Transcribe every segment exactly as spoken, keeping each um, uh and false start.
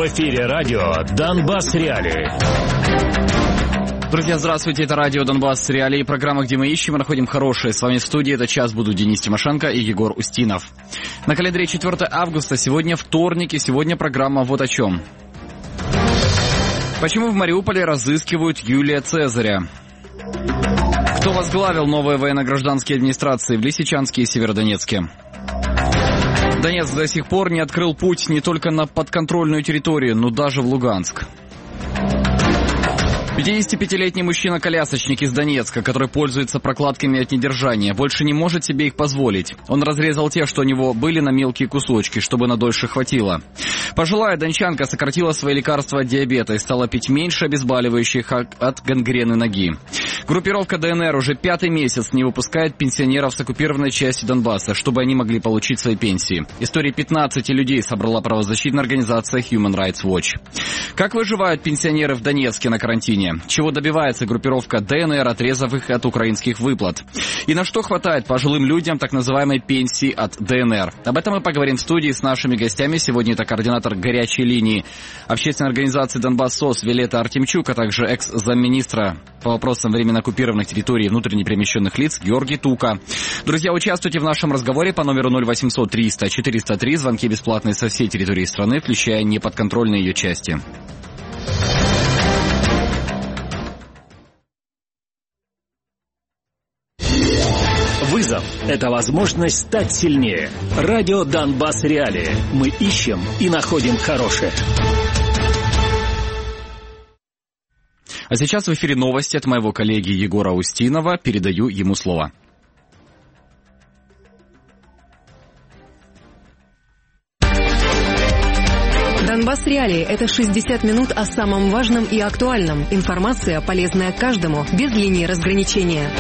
эфире радио «Донбасс Реалии». Друзья, здравствуйте, это радио «Донбасс Реалии», программа, где мы ищем и находим хорошее. С вами в студии этот час будут Денис Тимошенко и Егор Устинов. На календаре четвёртое августа, сегодня вторник, и сегодня программа вот о чем. Почему в Мариуполе разыскивают Юлия Цезаря? Кто возглавил новые военно-гражданские администрации в Лисичанске и Северодонецке? Донецк до сих пор не открыл путь не только на подконтрольную территорию, но даже в Луганск. пятидесятипятилетний мужчина-колясочник из Донецка, который пользуется прокладками от недержания, больше не может себе их позволить. Он разрезал те, что у него были, на мелкие кусочки, чтобы на дольше хватило. Пожилая дончанка сократила свои лекарства от диабета и стала пить меньше обезболивающих от гангрены ноги. Группировка ДНР уже пятый месяц не выпускает пенсионеров с оккупированной части Донбасса, чтобы они могли получить свои пенсии. История пятнадцати людей собрала правозащитная организация Human Rights Watch. Как выживают пенсионеры в Донецке на карантине? Чего добивается группировка ДНР, отрезав их от украинских выплат? И на что хватает пожилым людям так называемой пенсии от ДНР? Об этом мы поговорим в студии с нашими гостями. Сегодня это координатор горячей линии общественной организации «Донбасс СОС» Виолетта Артемчук, а также экс-замминистра по вопросам временно оккупированных территорий и внутренне перемещенных лиц Георгий Тука. Друзья, участвуйте в нашем разговоре по номеру ноль восемьсот триста четыреста три. Звонки бесплатные со всей территории страны, включая неподконтрольные ее части. Вызов – это возможность стать сильнее. Радио «Донбасс Реалии». Мы ищем и находим хорошее. А сейчас в эфире новости от моего коллеги Егора Устинова. Передаю ему слово. Донбасс Реалии – это шестьдесят минут о самом важном и актуальном. Информация, полезная каждому, без линии разграничения.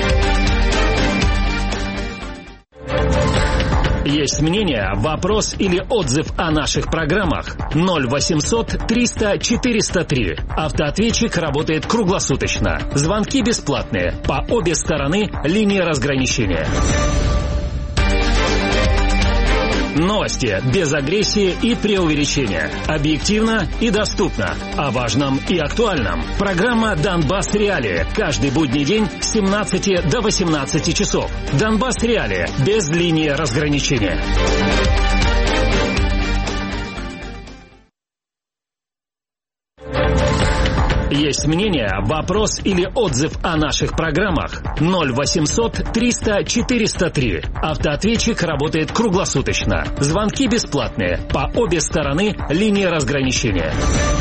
Есть мнение, вопрос или отзыв о наших программах? ноль восемьсот триста четыреста три. Автоответчик работает круглосуточно. Звонки бесплатные. По обе стороны линии разграничения. Новости без агрессии и преувеличения. Объективно и доступно. О важном и актуальном. Программа «Донбасс Реалии». Каждый будний день с семнадцати до восемнадцати часов. «Донбасс Реалии» без линии разграничения. Есть мнение, вопрос или отзыв о наших программах? ноль восемьсот триста четыреста три. Автоответчик работает круглосуточно. Звонки бесплатные. По обе стороны линии разграничения.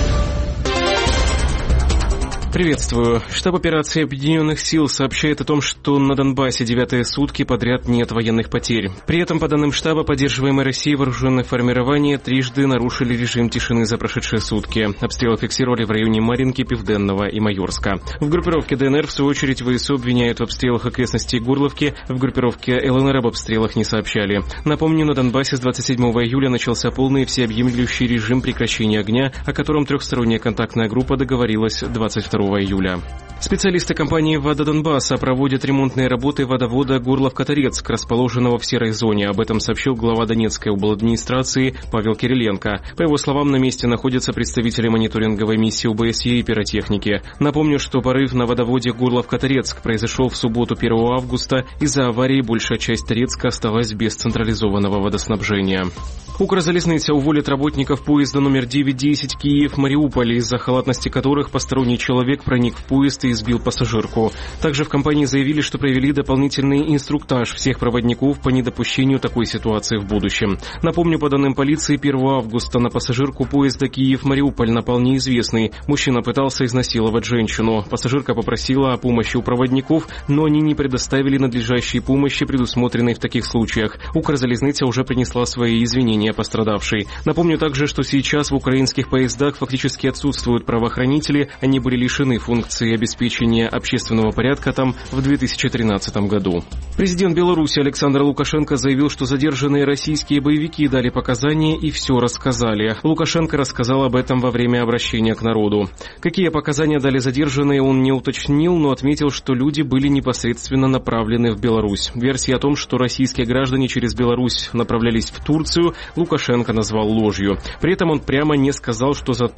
Приветствую. Штаб операции Объединенных сил сообщает о том, что на Донбассе девятые сутки подряд нет военных потерь. При этом, по данным штаба, поддерживаемые Россией вооруженные формирования трижды нарушили режим тишины за прошедшие сутки. Обстрелы фиксировали в районе Марьинки, Південного и Майорска. В группировке ДНР, в свою очередь, ВСУ обвиняют в обстрелах окрестностей Горловки. В группировке ЛНР об обстрелах не сообщали. Напомню, на Донбассе с двадцать седьмого июля начался полный всеобъемлющий режим прекращения огня, о котором трехсторонняя контактная группа договорилась двадцать второго июля. Специалисты компании «Вода Донбасса» проводят ремонтные работы водовода Горловка-Торецк, расположенного в серой зоне. Об этом сообщил глава Донецкой обладминистрации Павел Кириленко. По его словам, на месте находятся представители мониторинговой миссии ОБСЕ и пиротехники. Напомню, что порыв на водоводе Горловка-Торецк произошел в субботу первого августа. Из-за аварии большая часть Торецка осталась без централизованного водоснабжения. Укрзалізниця уволит работников поезда номер девять десять Киев-Мариуполь, из-за халатности которых посторонний человек проник в поезд и избил пассажирку. Также в компании заявили, что провели дополнительный инструктаж всех проводников по недопущению такой ситуации в будущем. Напомню, по данным полиции, первого августа на пассажирку поезда Киев-Мариуполь напал неизвестный. Мужчина пытался изнасиловать женщину. Пассажирка попросила о помощи у проводников, но они не предоставили надлежащей помощи, предусмотренной в таких случаях. Укрзалізниця уже принесла свои извинения пострадавшей. Напомню также, что сейчас в украинских поездах фактически отсутствуют правоохранители. Они были лишены функции обеспечения общественного порядка там в две тысячи тринадцатом году. Президент Беларуси Александр Лукашенко заявил, что задержанные российские боевики дали показания и все рассказали. Лукашенко рассказал об этом во время обращения к народу. Какие показания дали задержанные, он не уточнил, но отметил, что люди были непосредственно направлены в Беларусь. Версия о том, что российские граждане через Беларусь направлялись в Турцию, Лукашенко назвал ложью. При этом он прямо не сказал, что за...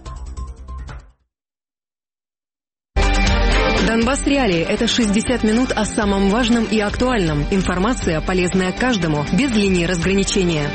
Донбасс Реалии – это шестьдесят минут о самом важном и актуальном. Информация, полезная каждому, без линии разграничения.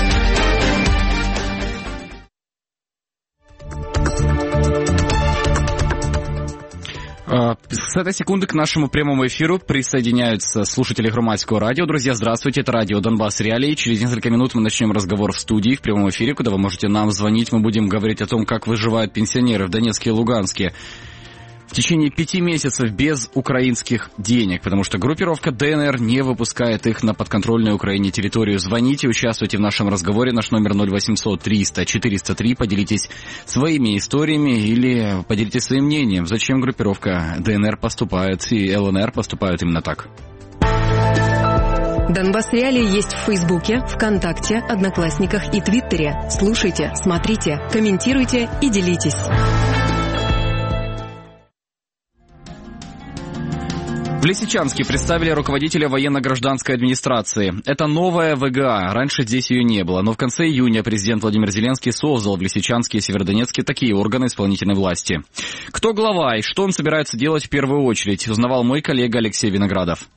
С этой секунды к нашему прямому эфиру присоединяются слушатели Громадского радио. Друзья, здравствуйте, это радио Донбасс Реалии. Через несколько минут мы начнем разговор в студии, в прямом эфире, куда вы можете нам звонить. Мы будем говорить о том, как выживают пенсионеры в Донецке и Луганске в течение пяти месяцев без украинских денег, потому что группировка ДНР не выпускает их на подконтрольную Украине территорию. Звоните, участвуйте в нашем разговоре. Наш номер ноль восемьсот триста четыреста три. Поделитесь своими историями или поделитесь своим мнением, зачем группировка ДНР поступает и ЛНР поступают именно так. Донбасс Реалии есть в Фейсбуке, ВКонтакте, Одноклассниках и Твиттере. Слушайте, смотрите, комментируйте и делитесь. В Лисичанске представили руководителя военно-гражданской администрации. Это новая ВГА, раньше здесь ее не было. Но в конце июня президент Владимир Зеленский создал в Лисичанске и Северодонецке такие органы исполнительной власти. Кто глава и что он собирается делать в первую очередь, узнавал мой коллега Алексей Виноградов.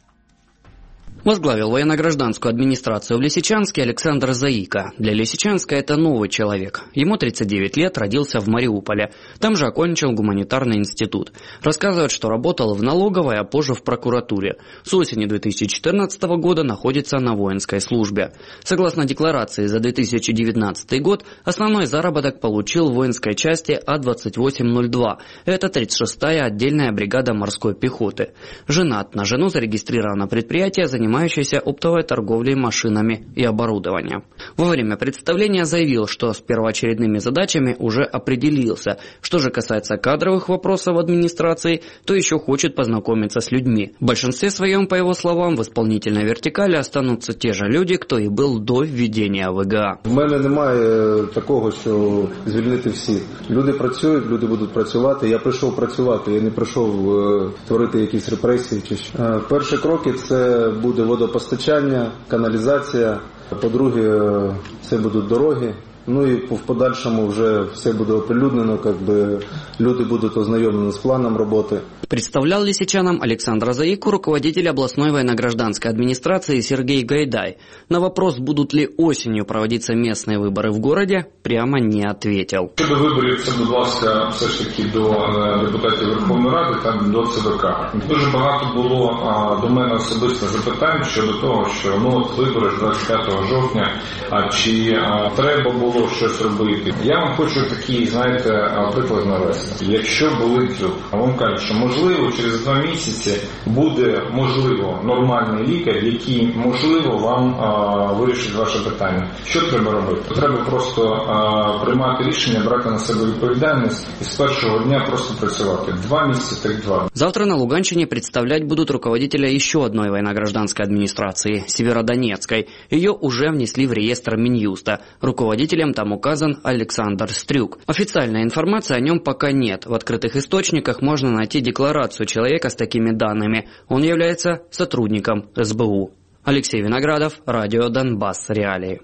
Возглавил военно-гражданскую администрацию в Лисичанске Александр Заика. Для Лисичанска это новый человек. Ему тридцать девять лет, родился в Мариуполе. Там же окончил гуманитарный институт. Рассказывает, что работал в налоговой, а позже в прокуратуре. С осени две тысячи четырнадцатого года находится на воинской службе. Согласно декларации за две тысячи девятнадцатый год, основной заработок получил в воинской части А двадцать восемь ноль два. Это тридцать шестая отдельная бригада морской пехоты. Женат. На жену зарегистрировано предприятие, занимающееся занимающийся оптовой торговлей машинами и оборудованием. Во время представления заявил, что с первоочередными задачами уже определился. Что же касается кадровых вопросов в администрации, то еще хочет познакомиться с людьми. В большинстве своем, по его словам, в исполнительной вертикали останутся те же люди, кто и был до введения ВГА. У мене немає такого, що звільнити всіх. Люди працюють, люди будуть працювати. Я прийшов працювати, я не прийшов творити якісь репресії чи що. Перші кроки це буде водопостачання, каналізація, по-друге, це будуть дороги. Ну и в подальшему уже все будет оприлюднено, как бы люди будут ознакомлены с планом работы. Представлял лисичанам Александра Заику руководитель областной военно-гражданской администрации Сергей Гайдай. На вопрос, будут ли осенью проводиться местные выборы в городе, прямо не ответил. Щодо виборів, це, будь ласка, все ж таки до депутатів Верховної Ради та до ЦВК. Дуже багато було а, до мене особисто запитань щодо того, що ну от вибори двадцять п'ятого жовтня, а чи а, треба було щось робити. Я вам хочу такий, знаєте, приклад навести. Якщо болить зуб, а вам кажуть, що можливо через два місяці буде, можливо, нормальний лікар, який, можливо, вам а, вирішить ваше питання. Що треба робити? Треба просто а, приймати рішення, брати на себе відповідальність і з першого дня просто працювати. Два місяці, так два. Завтра на Луганщине представлять будут руководителя еще одной военно-гражданской администрации, Северодонецкой. Ее уже внесли в реестр Минюста. Руководителем там указан Александр Стрюк. Официальной информации о нем пока нет. В открытых источниках можно найти декларацию человека с такими данными. Он является сотрудником эс бэ у. Алексей Виноградов, радио Донбасс Реалии.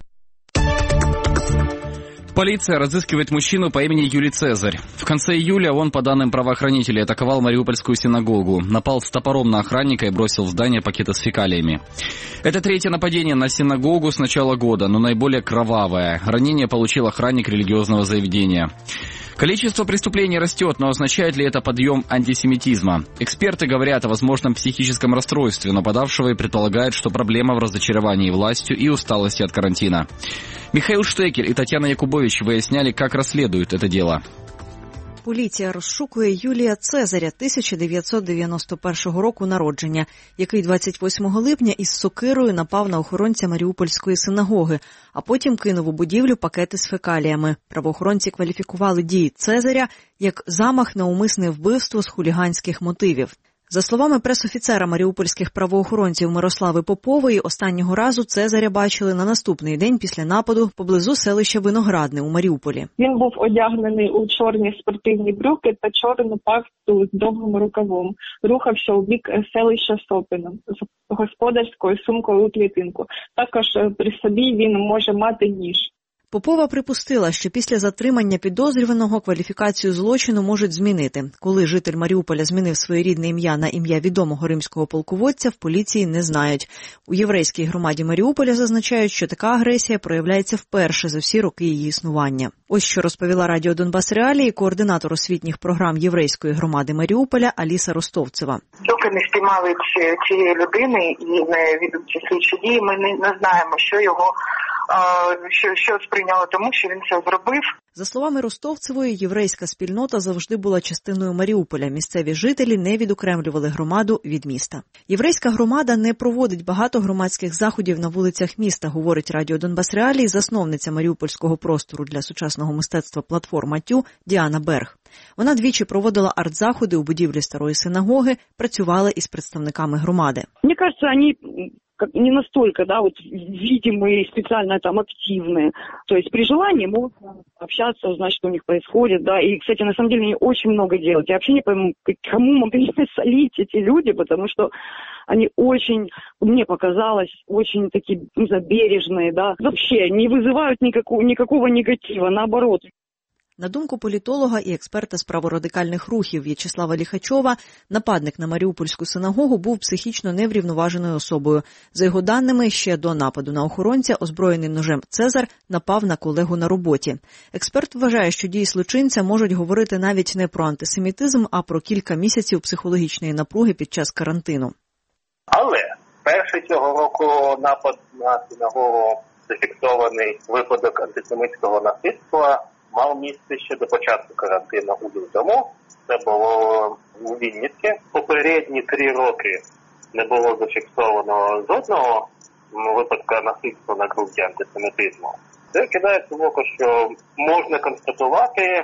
Полиция разыскивает мужчину по имени Юлий Цезарь. В конце июля он, по данным правоохранителей, атаковал Мариупольскую синагогу, напал с топором на охранника и бросил в здание пакеты с фекалиями. Это третье нападение на синагогу с начала года, но наиболее кровавое. Ранение получил охранник религиозного заведения. Количество преступлений растет, но означает ли это подъем антисемитизма? Эксперты говорят о возможном психическом расстройстве нападавшего и предполагают, что проблема в разочаровании властью и усталости от карантина. Михаил Штекель и Татьяна Якубович выясняли, как расследуют это дело. Поліція розшукує Юлія Цезаря, тисяча дев'ятсот дев'яносто першого року народження, який двадцять восьмого липня із сокирою напав на охоронця Маріупольської синагоги, а потім кинув у будівлю пакети з фекаліями. Правоохоронці кваліфікували дії Цезаря як замах на умисне вбивство з хуліганських мотивів. За словами пресофіцера маріупольських правоохоронців Мирослави Попової, останнього разу Цезаря бачили на наступний день після нападу поблизу селища Виноградне у Маріуполі. Він був одягнений у чорні спортивні брюки та чорну пафту з довгим рукавом. Рухався у бік селища Сопино з господарською сумкою у клітинку. Також при собі він може мати ніж. Попова припустила, що після затримання підозрюваного кваліфікацію злочину можуть змінити. Коли житель Маріуполя змінив своє рідне ім'я на ім'я відомого римського полководця, в поліції не знають. У єврейській громаді Маріуполя зазначають, що така агресія проявляється вперше за всі роки її існування. Ось що розповіла радіо «Донбас Реалії» координатор освітніх програм єврейської громади Маріуполя Аліса Ростовцева. Доки не спіймали цієї людини і не відомі слідчі дії, ми не, не знаємо, що його Що, що сприйняло тому, що він це зробив. За словами Ростовцевої, єврейська спільнота завжди була частиною Маріуполя. Місцеві жителі не відокремлювали громаду від міста. Єврейська громада не проводить багато громадських заходів на вулицях міста, говорить радіо «Донбас Реалії» засновниця маріупольського простору для сучасного мистецтва «Платформа Тю» Діана Берг. Вона двічі проводила арт-заходи у будівлі старої синагоги, працювала із представниками громади. Мені кажется, вони как не настолько, да, вот видимые и специально там активные. То есть при желании могут общаться, узнать, что у них происходит, да. И, кстати, на самом деле они очень много делают. Я вообще не пойму, кому могли солить эти люди, потому что они очень, мне показалось, очень такие, не знаю, бережные, да. Вообще не вызывают никакого, никакого негатива, наоборот. На думку політолога і експерта з праворадикальних рухів В'ячеслава Ліхачова, нападник на Маріупольську синагогу був психічно неврівноваженою особою. За його даними, ще до нападу на охоронця, озброєний ножем Цезар напав на колегу на роботі. Експерт вважає, що дії злочинця можуть говорити навіть не про антисемітизм, а про кілька місяців психологічної напруги під час карантину. Але перший цього року напад на синагогу, зафіксований випадок антисемітського насильства, мав місце ще до початку карантину у лютому. Це було у Вінниці. Попередні три роки не було зафіксовано жодного випадка насильства на ґрунті антисемітизму. Це кидається в око, що можна констатувати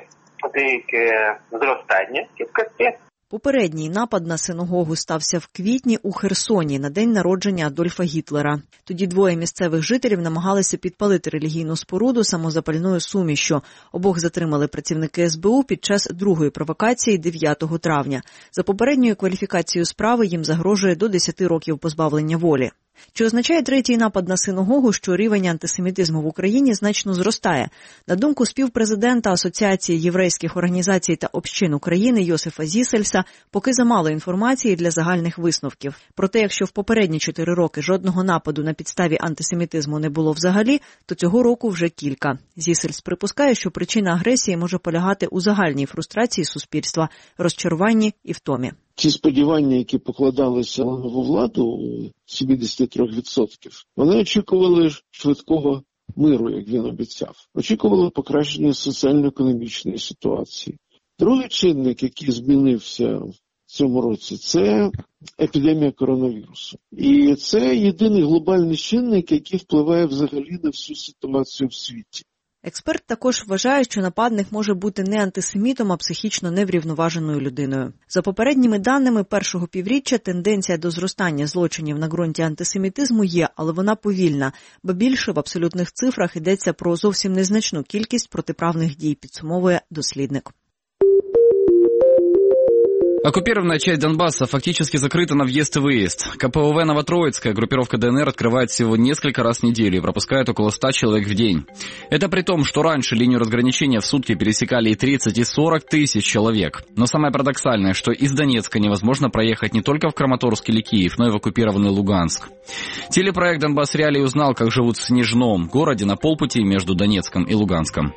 деяке зростання кількості. Попередній напад на синагогу стався в квітні у Херсоні на день народження Адольфа Гітлера. Тоді двоє місцевих жителів намагалися підпалити релігійну споруду самозапальною сумішшю. Обох затримали працівники ес бе у під час другої провокації дев'ятого травня. За попередньою кваліфікацією справи їм загрожує до десяти років позбавлення волі. Чи означає третій напад на синагогу, що рівень антисемітизму в Україні значно зростає? На думку співпрезидента Асоціації єврейських організацій та общин України Йосифа Зісельса, поки замало інформації для загальних висновків. Проте, якщо в попередні чотири роки жодного нападу на підставі антисемітизму не було взагалі, то цього року вже кілька. Зісельс припускає, що причина агресії може полягати у загальній фрустрації суспільства, розчаруванні і втомі. Ті сподівання, які покладалися на нову владу, сімдесят три відсотки, вони очікували швидкого миру, як він обіцяв. Очікували покращення соціально-економічної ситуації. Другий чинник, який змінився в цьому році, це епідемія коронавірусу. І це єдиний глобальний чинник, який впливає взагалі на всю ситуацію в світі. Експерт також вважає, що нападник може бути не антисемітом, а психічно неврівноваженою людиною. За попередніми даними першого півріччя тенденція до зростання злочинів на ґрунті антисемітизму є, але вона повільна, бо більше в абсолютних цифрах йдеться про зовсім незначну кількість протиправних дій, підсумовує дослідник. Оккупированная часть Донбасса фактически закрыта на въезд и выезд. ка пэ о вэ «Новотроицкая», группировка дэ эн эр, открывает всего несколько раз в неделю и пропускает около ста человек в день. Это при том, что раньше линию разграничения в сутки пересекали и тридцать, и сорок тысяч человек. Но самое парадоксальное, что из Донецка невозможно проехать не только в Краматорск или Киев, но и в оккупированный Луганск. Телепроект «Донбасс Реалии» узнал, как живут в Снежном, городе на полпути между Донецком и Луганском.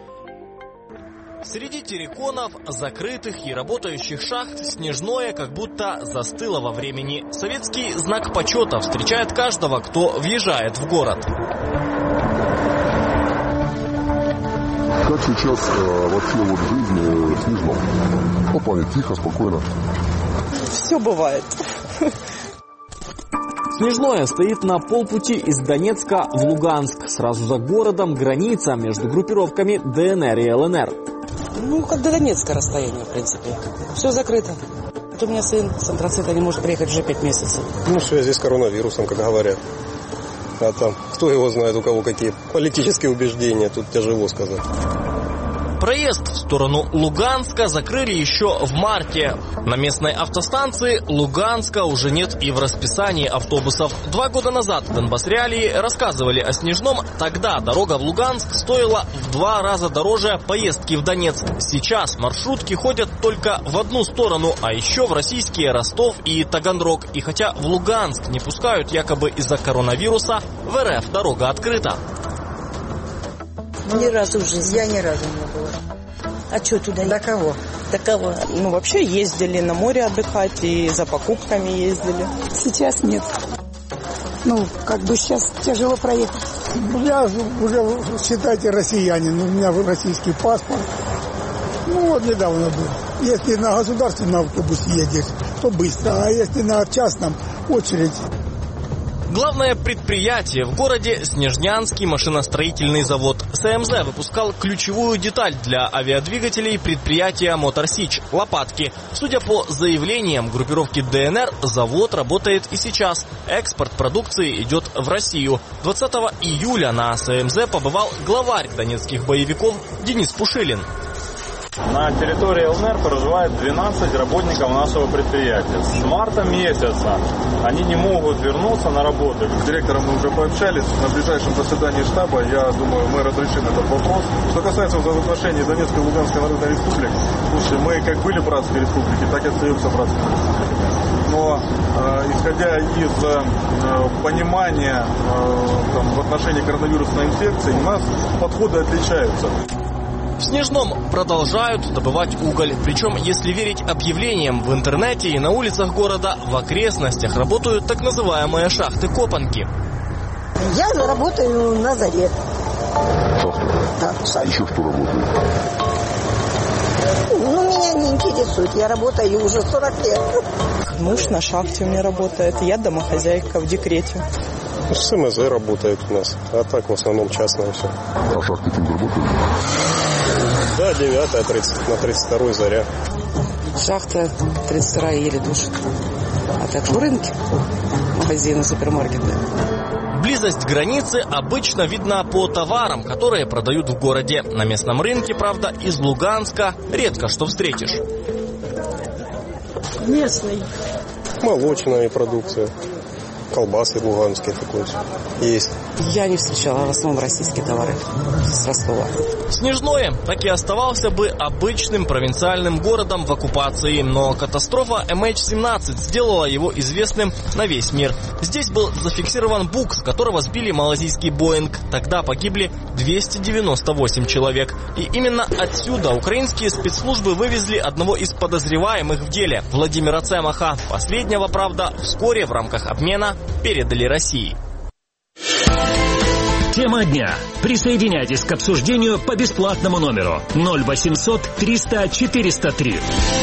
Среди терриконов, закрытых и работающих шахт Снежное как будто застыло во времени. Советский знак почета встречает каждого, кто въезжает в город. Как сейчас э, вообще вот жизнь э, в Снежном? Ну, в плане тихо, спокойно. Все бывает. Снежное стоит на полпути из Донецка в Луганск. Сразу за городом граница между группировками дэ эн эр и эл эн эр. Ну, как до Донецка расстояние, в принципе. Все закрыто. У меня сын с антрацита не может приехать уже пять месяцев. Ну, в связи с коронавирусом, как говорят. А там, кто его знает, у кого какие политические убеждения, тут тяжело сказать. Проезд в сторону Луганска закрыли еще в марте. На местной автостанции Луганска уже нет и в расписании автобусов. Два года назад Донбасс Реалии рассказывали о Снежном. Тогда дорога в Луганск стоила в два раза дороже поездки в Донецк. Сейчас маршрутки ходят только в одну сторону, а еще в российские Ростов и Таганрог. И хотя в Луганск не пускают якобы из-за коронавируса, в РФ дорога открыта. Ни разу в жизни. Я ни разу не была. А что туда? До кого? До кого? Ну, вообще ездили на море отдыхать и за покупками ездили. Сейчас нет. Ну, как бы сейчас тяжело проехать. Я уже, считайте, россиянин. У меня российский паспорт. Ну, вот недавно был. Если на государственном автобусе едешь, то быстро. А если на частном, очередь. Главное предприятие в городе — Снежнянский машиностроительный завод. СМЗ выпускал ключевую деталь для авиадвигателей предприятия «Моторсич» — лопатки. Судя по заявлениям группировки ДНР, завод работает и сейчас. Экспорт продукции идет в Россию. двадцатого июля на СМЗ побывал главарь донецких боевиков Денис Пушилин. На территории ЛНР проживает двенадцать работников нашего предприятия. С марта месяца они не могут вернуться на работу. С директором мы уже пообщались. На ближайшем заседании штаба, я думаю, мы разрешим этот вопрос. Что касается взаимоотношений Донецкой и Луганской Народной Республики, слушай, мы как были братской республики, так и остаемся братской республикой. Но э, исходя из э, понимания э, там, в отношении коронавирусной инфекции, у нас подходы отличаются. В Снежном продолжают добывать уголь. Причем, если верить объявлениям в интернете и на улицах города, в окрестностях работают так называемые шахты-копанки. Я работаю на заре. Да, а еще что работает? Ну, меня не интересует. Я работаю уже сорок лет. Муж на шахте у меня работает. Я домохозяйка в декрете. СМЗ работает у нас, а так в основном частное все. А шахты кем работают? Да, девятая, тридцать, на тридцать второй заря. Шахта тридцать вторая еле душит. А так в рынке, магазины, супермаркеты. Близость границы обычно видна по товарам, которые продают в городе. На местном рынке, правда, из Луганска редко что встретишь. Местный. Молочная продукция. Колбасы луганские такое есть. Я не встречала, в основном российские товары с Ростова. Снежное так и оставался бы обычным провинциальным городом в оккупации, но катастрофа эм эйч семнадцать сделала его известным на весь мир. Здесь был зафиксирован бук, с которого сбили малазийский Боинг. Тогда погибли двести девяносто восемь человек. И именно отсюда украинские спецслужбы вывезли одного из подозреваемых в деле, Владимира Цемаха. Последнего, правда, вскоре в рамках обмена передали России. Тема дня. Присоединяйтесь к обсуждению по бесплатному номеру ноль восемьсот триста четыреста три.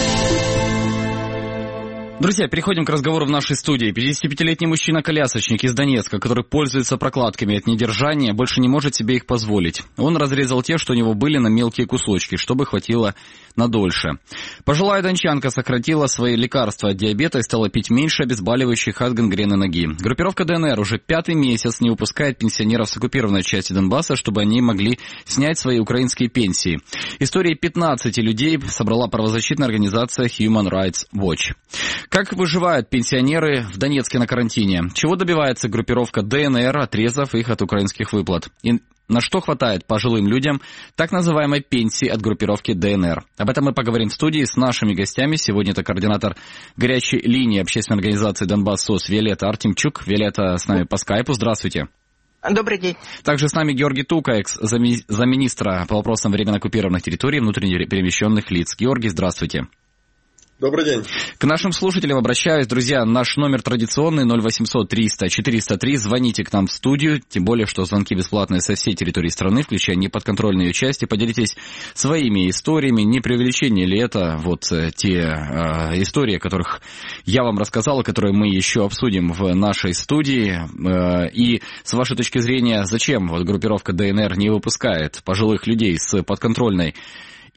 Друзья, переходим к разговору в нашей студии. пятидесятипятилетний мужчина-колясочник из Донецка, который пользуется прокладками от недержания, больше не может себе их позволить. Он разрезал те, что у него были, на мелкие кусочки, чтобы хватило на дольше. Пожилая дончанка сократила свои лекарства от диабета и стала пить меньше обезболивающих от гангрены ноги. Группировка ДНР уже пятый месяц не выпускает пенсионеров с оккупированной части Донбасса, чтобы они могли снять свои украинские пенсии. Истории пятнадцати людей собрала правозащитная организация Human Rights Watch. Как выживают пенсионеры в Донецке на карантине? Чего добивается группировка ДНР, отрезав их от украинских выплат? И на что хватает пожилым людям так называемой пенсии от группировки ДНР? Об этом мы поговорим в студии с нашими гостями. Сегодня это координатор горячей линии общественной организации «Донбасс СОС» Виолетта Артемчук. Виолетта с нами по скайпу. Здравствуйте. Добрый день. Также с нами Георгий Тука, экс-замминистра по вопросам временно оккупированных территорий и внутренне перемещенных лиц. Георгий, здравствуйте. Добрый день. К нашим слушателям обращаюсь, друзья. Наш номер традиционный ноль восемьсот триста четыреста три. Звоните к нам в студию, тем более, что звонки бесплатные со всей территории страны, включая неподконтрольные ее части. Поделитесь своими историями. Не преувеличение ли это вот те э, истории, о которых я вам рассказал, которые мы еще обсудим в нашей студии. Э, и с вашей точки зрения, зачем вот группировка ДНР не выпускает пожилых людей с подконтрольной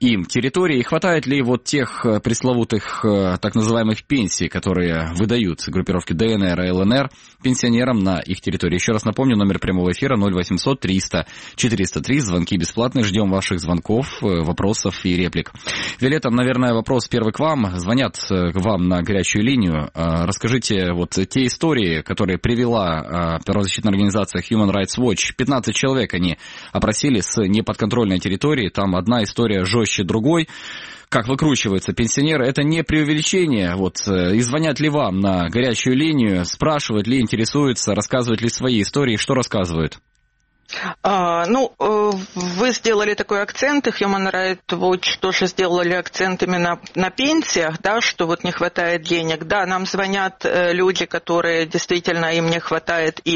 им территорий, и хватает ли вот тех пресловутых так называемых пенсий, которые выдают группировки ДНР и ЛНР пенсионерам на их территории. Еще раз напомню, номер прямого эфира ноль восемьсот триста четыреста три, звонки бесплатные, ждем ваших звонков, вопросов и реплик. Виолетта, наверное, вопрос первый к вам. Звонят к вам на горячую линию. Расскажите вот те истории, которые привела правозащитная организация Human Rights Watch. пятнадцать человек они опросили с неподконтрольной территории, там одна история жестче другой. Как выкручиваются пенсионеры, это не преувеличение. Вот, и звонят ли вам на горячую линию, спрашивают ли, интересуются, рассказывают ли свои истории, что рассказывают? А, ну, вы сделали такой акцент, и Human Rights Watch тоже сделали акцент именно на пенсиях, да, что вот не хватает денег. Да, нам звонят люди, которые действительно им не хватает и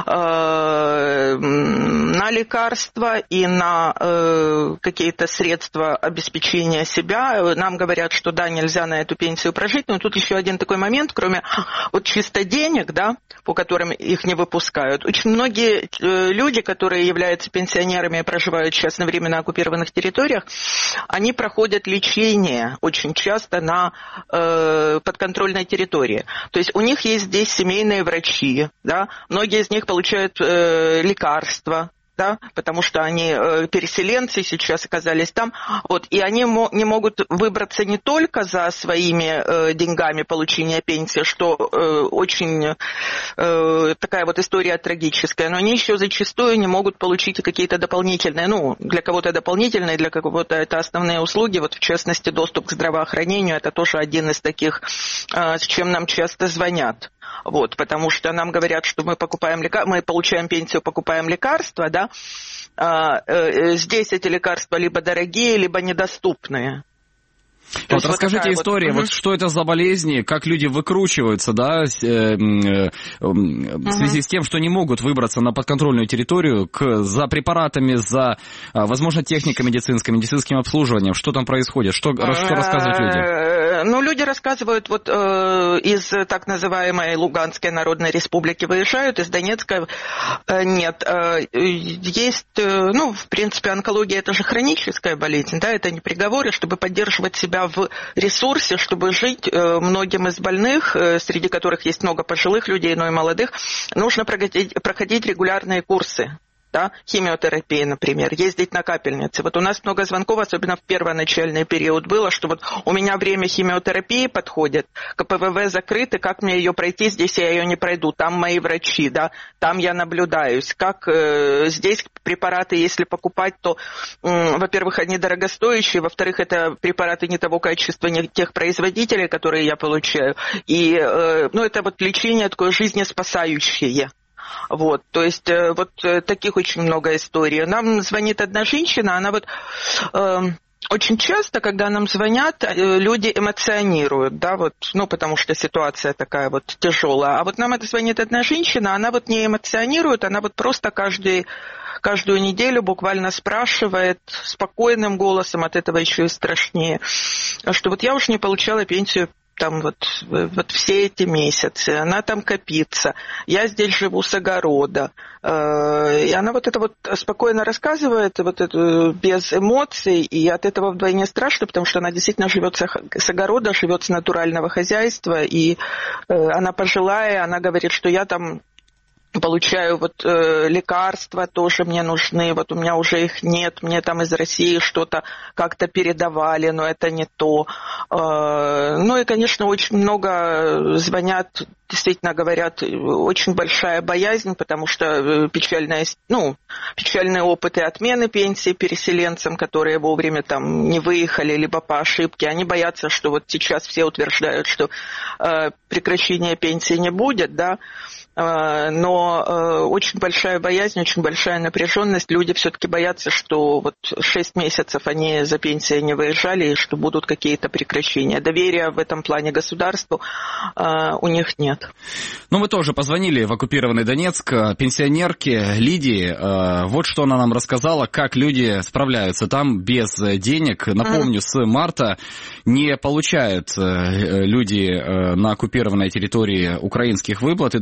э, на лекарства, и на э, какие-то средства обеспечения себя. Нам говорят, что да, нельзя на эту пенсию прожить, но тут еще один такой момент, кроме вот чисто денег, да, по которым их не выпускают. Очень многие э, люди, которые которые являются пенсионерами и проживают сейчас на временно оккупированных территориях, они проходят лечение очень часто на э, подконтрольной территории. То есть у них есть здесь семейные врачи, да? Многие из них получают э, лекарства, да, потому что они э, переселенцы сейчас оказались там, вот, и они мо- не могут выбраться не только за своими э, деньгами получения пенсии, что э, очень э, такая вот история трагическая, но они еще зачастую не могут получить какие-то дополнительные, ну, для кого-то дополнительные, для кого-то это основные услуги, вот в частности доступ к здравоохранению, это тоже один из таких, э, с чем нам часто звонят. Вот, потому что нам говорят, что мы покупаем лекар... мы получаем пенсию, покупаем лекарства, да, а, э, здесь эти лекарства либо дорогие, либо недоступные. Вот расскажите вот истории, вот, вот что это за болезни, как люди выкручиваются, да, с, э, э, в связи с тем, что не могут выбраться на подконтрольную территорию к, за препаратами, за, возможно, техникой медицинской, медицинским обслуживанием, что там происходит, что, что рассказывают люди? Ну, люди рассказывают, вот э, из так называемой Луганской Народной Республики выезжают, из Донецка э, нет. Э, есть, э, ну, в принципе, онкология это же хроническая болезнь, да, это не приговоры, чтобы поддерживать себя в ресурсе, чтобы жить, э, многим из больных, э, среди которых есть много пожилых людей, но и молодых, нужно проходить, проходить регулярные курсы. Да, химиотерапии, например, ездить на капельницы. Вот у нас много звонков, особенно в первоначальный период было, что вот у меня время химиотерапии подходит, КПВВ закрыты, как мне ее пройти, здесь я ее не пройду, там мои врачи, да, там я наблюдаюсь. Как э, здесь препараты, если покупать, то, э, во-первых, они дорогостоящие, во-вторых, это препараты не того качества, не тех производителей, которые я получаю. И, э, ну, это вот лечение такое жизнеспасающее. Вот, то есть вот таких очень много историй. Нам звонит одна женщина, она вот э, очень часто, когда нам звонят, люди эмоционируют, да, вот, ну, потому что ситуация такая вот тяжелая. А вот нам это звонит одна женщина, она вот не эмоционирует, она вот просто каждый каждую неделю буквально спрашивает спокойным голосом, от этого еще и страшнее, что вот я уж не получала пенсию там вот, вот все эти месяцы, она там копится, я здесь живу с огорода, и она вот это вот спокойно рассказывает, вот это без эмоций, и от этого вдвойне страшно, потому что она действительно живет с огорода, живет с натурального хозяйства, и она пожилая, она говорит, что я там получаю вот э, лекарства, тоже мне нужны, вот у меня уже их нет, мне там из России что-то как-то передавали, но это не то. Э, ну и, конечно, очень много звонят, действительно говорят, очень большая боязнь, потому что печальная, ну, печальные опыты отмены пенсии переселенцам, которые вовремя там не выехали, либо по ошибке, они боятся, что вот сейчас все утверждают, что э, прекращения пенсии не будет, да, но э, очень большая боязнь, очень большая напряженность. Люди все-таки боятся, что вот шесть месяцев они за пенсией не выезжали, и что будут какие-то прекращения. Доверия в этом плане государству э, у них нет. Ну, мы тоже позвонили в оккупированный Донецк пенсионерке Лидии. Э, вот что она нам рассказала, как люди справляются там без денег. Напомню, с марта не получают э, люди э, на оккупированной территории украинских выплат и довольствуются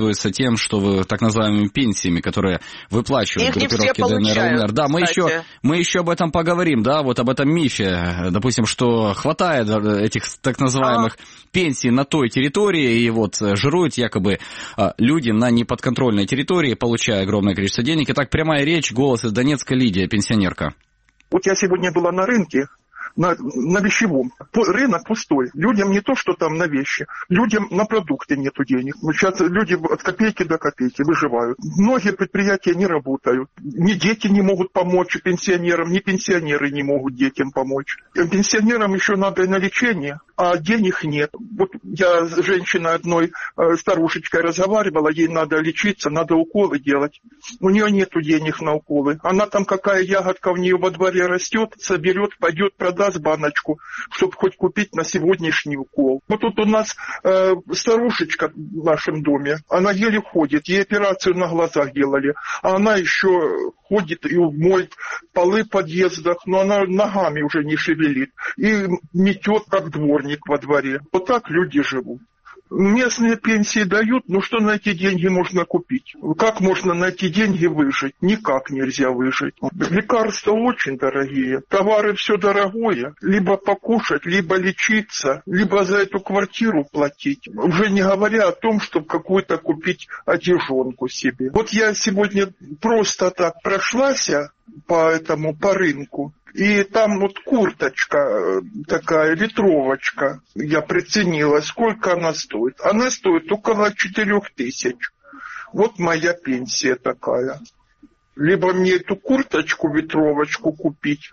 пользуются тем, что вы, так называемыми пенсиями, которые выплачивают группировки ДНР, ЛНР. Да, мы еще, мы еще об этом поговорим, да, вот об этом мифе, допустим, что хватает этих так называемых а. пенсий на той территории, и вот жируют якобы люди на неподконтрольной территории, получая огромное количество денег. Итак, прямая речь, голос из Донецка, Лидия, пенсионерка. Вот я сегодня была на рынке, на, на вещевом. Рынок пустой. Людям не то, что там на вещи. Людям на продукты нету денег. Сейчас люди от копейки до копейки выживают. Многие предприятия не работают. Ни дети не могут помочь пенсионерам, ни пенсионеры не могут детям помочь. Пенсионерам еще надо и на лечение, а денег нет. Вот я с женщиной одной, старушечкой разговаривала, ей надо лечиться, надо уколы делать. У нее нету денег на уколы. Она там какая ягодка у нее во дворе растет, соберет, пойдет, продаст баночку, чтобы хоть купить на сегодняшний укол. Вот тут у нас э, старушечка в нашем доме, она еле ходит, ей операцию на глазах делали, а она еще ходит и моет полы в подъездах, но она ногами уже не шевелит и метет, как дворник во дворе. Вот так люди живут. Местные пенсии дают, но что на эти деньги можно купить? Как можно на эти деньги выжить? Никак нельзя выжить. Лекарства очень дорогие, товары все дорогое. Либо покушать, либо лечиться, либо за эту квартиру платить. Уже не говоря о том, чтобы какую-то купить одежонку себе. Вот я сегодня просто так прошлась по этому, по рынку. И там вот курточка такая, ветровочка, я приценила, сколько она стоит. Она стоит около четырех тысяч. Вот моя пенсия такая. Либо мне эту курточку, ветровочку купить,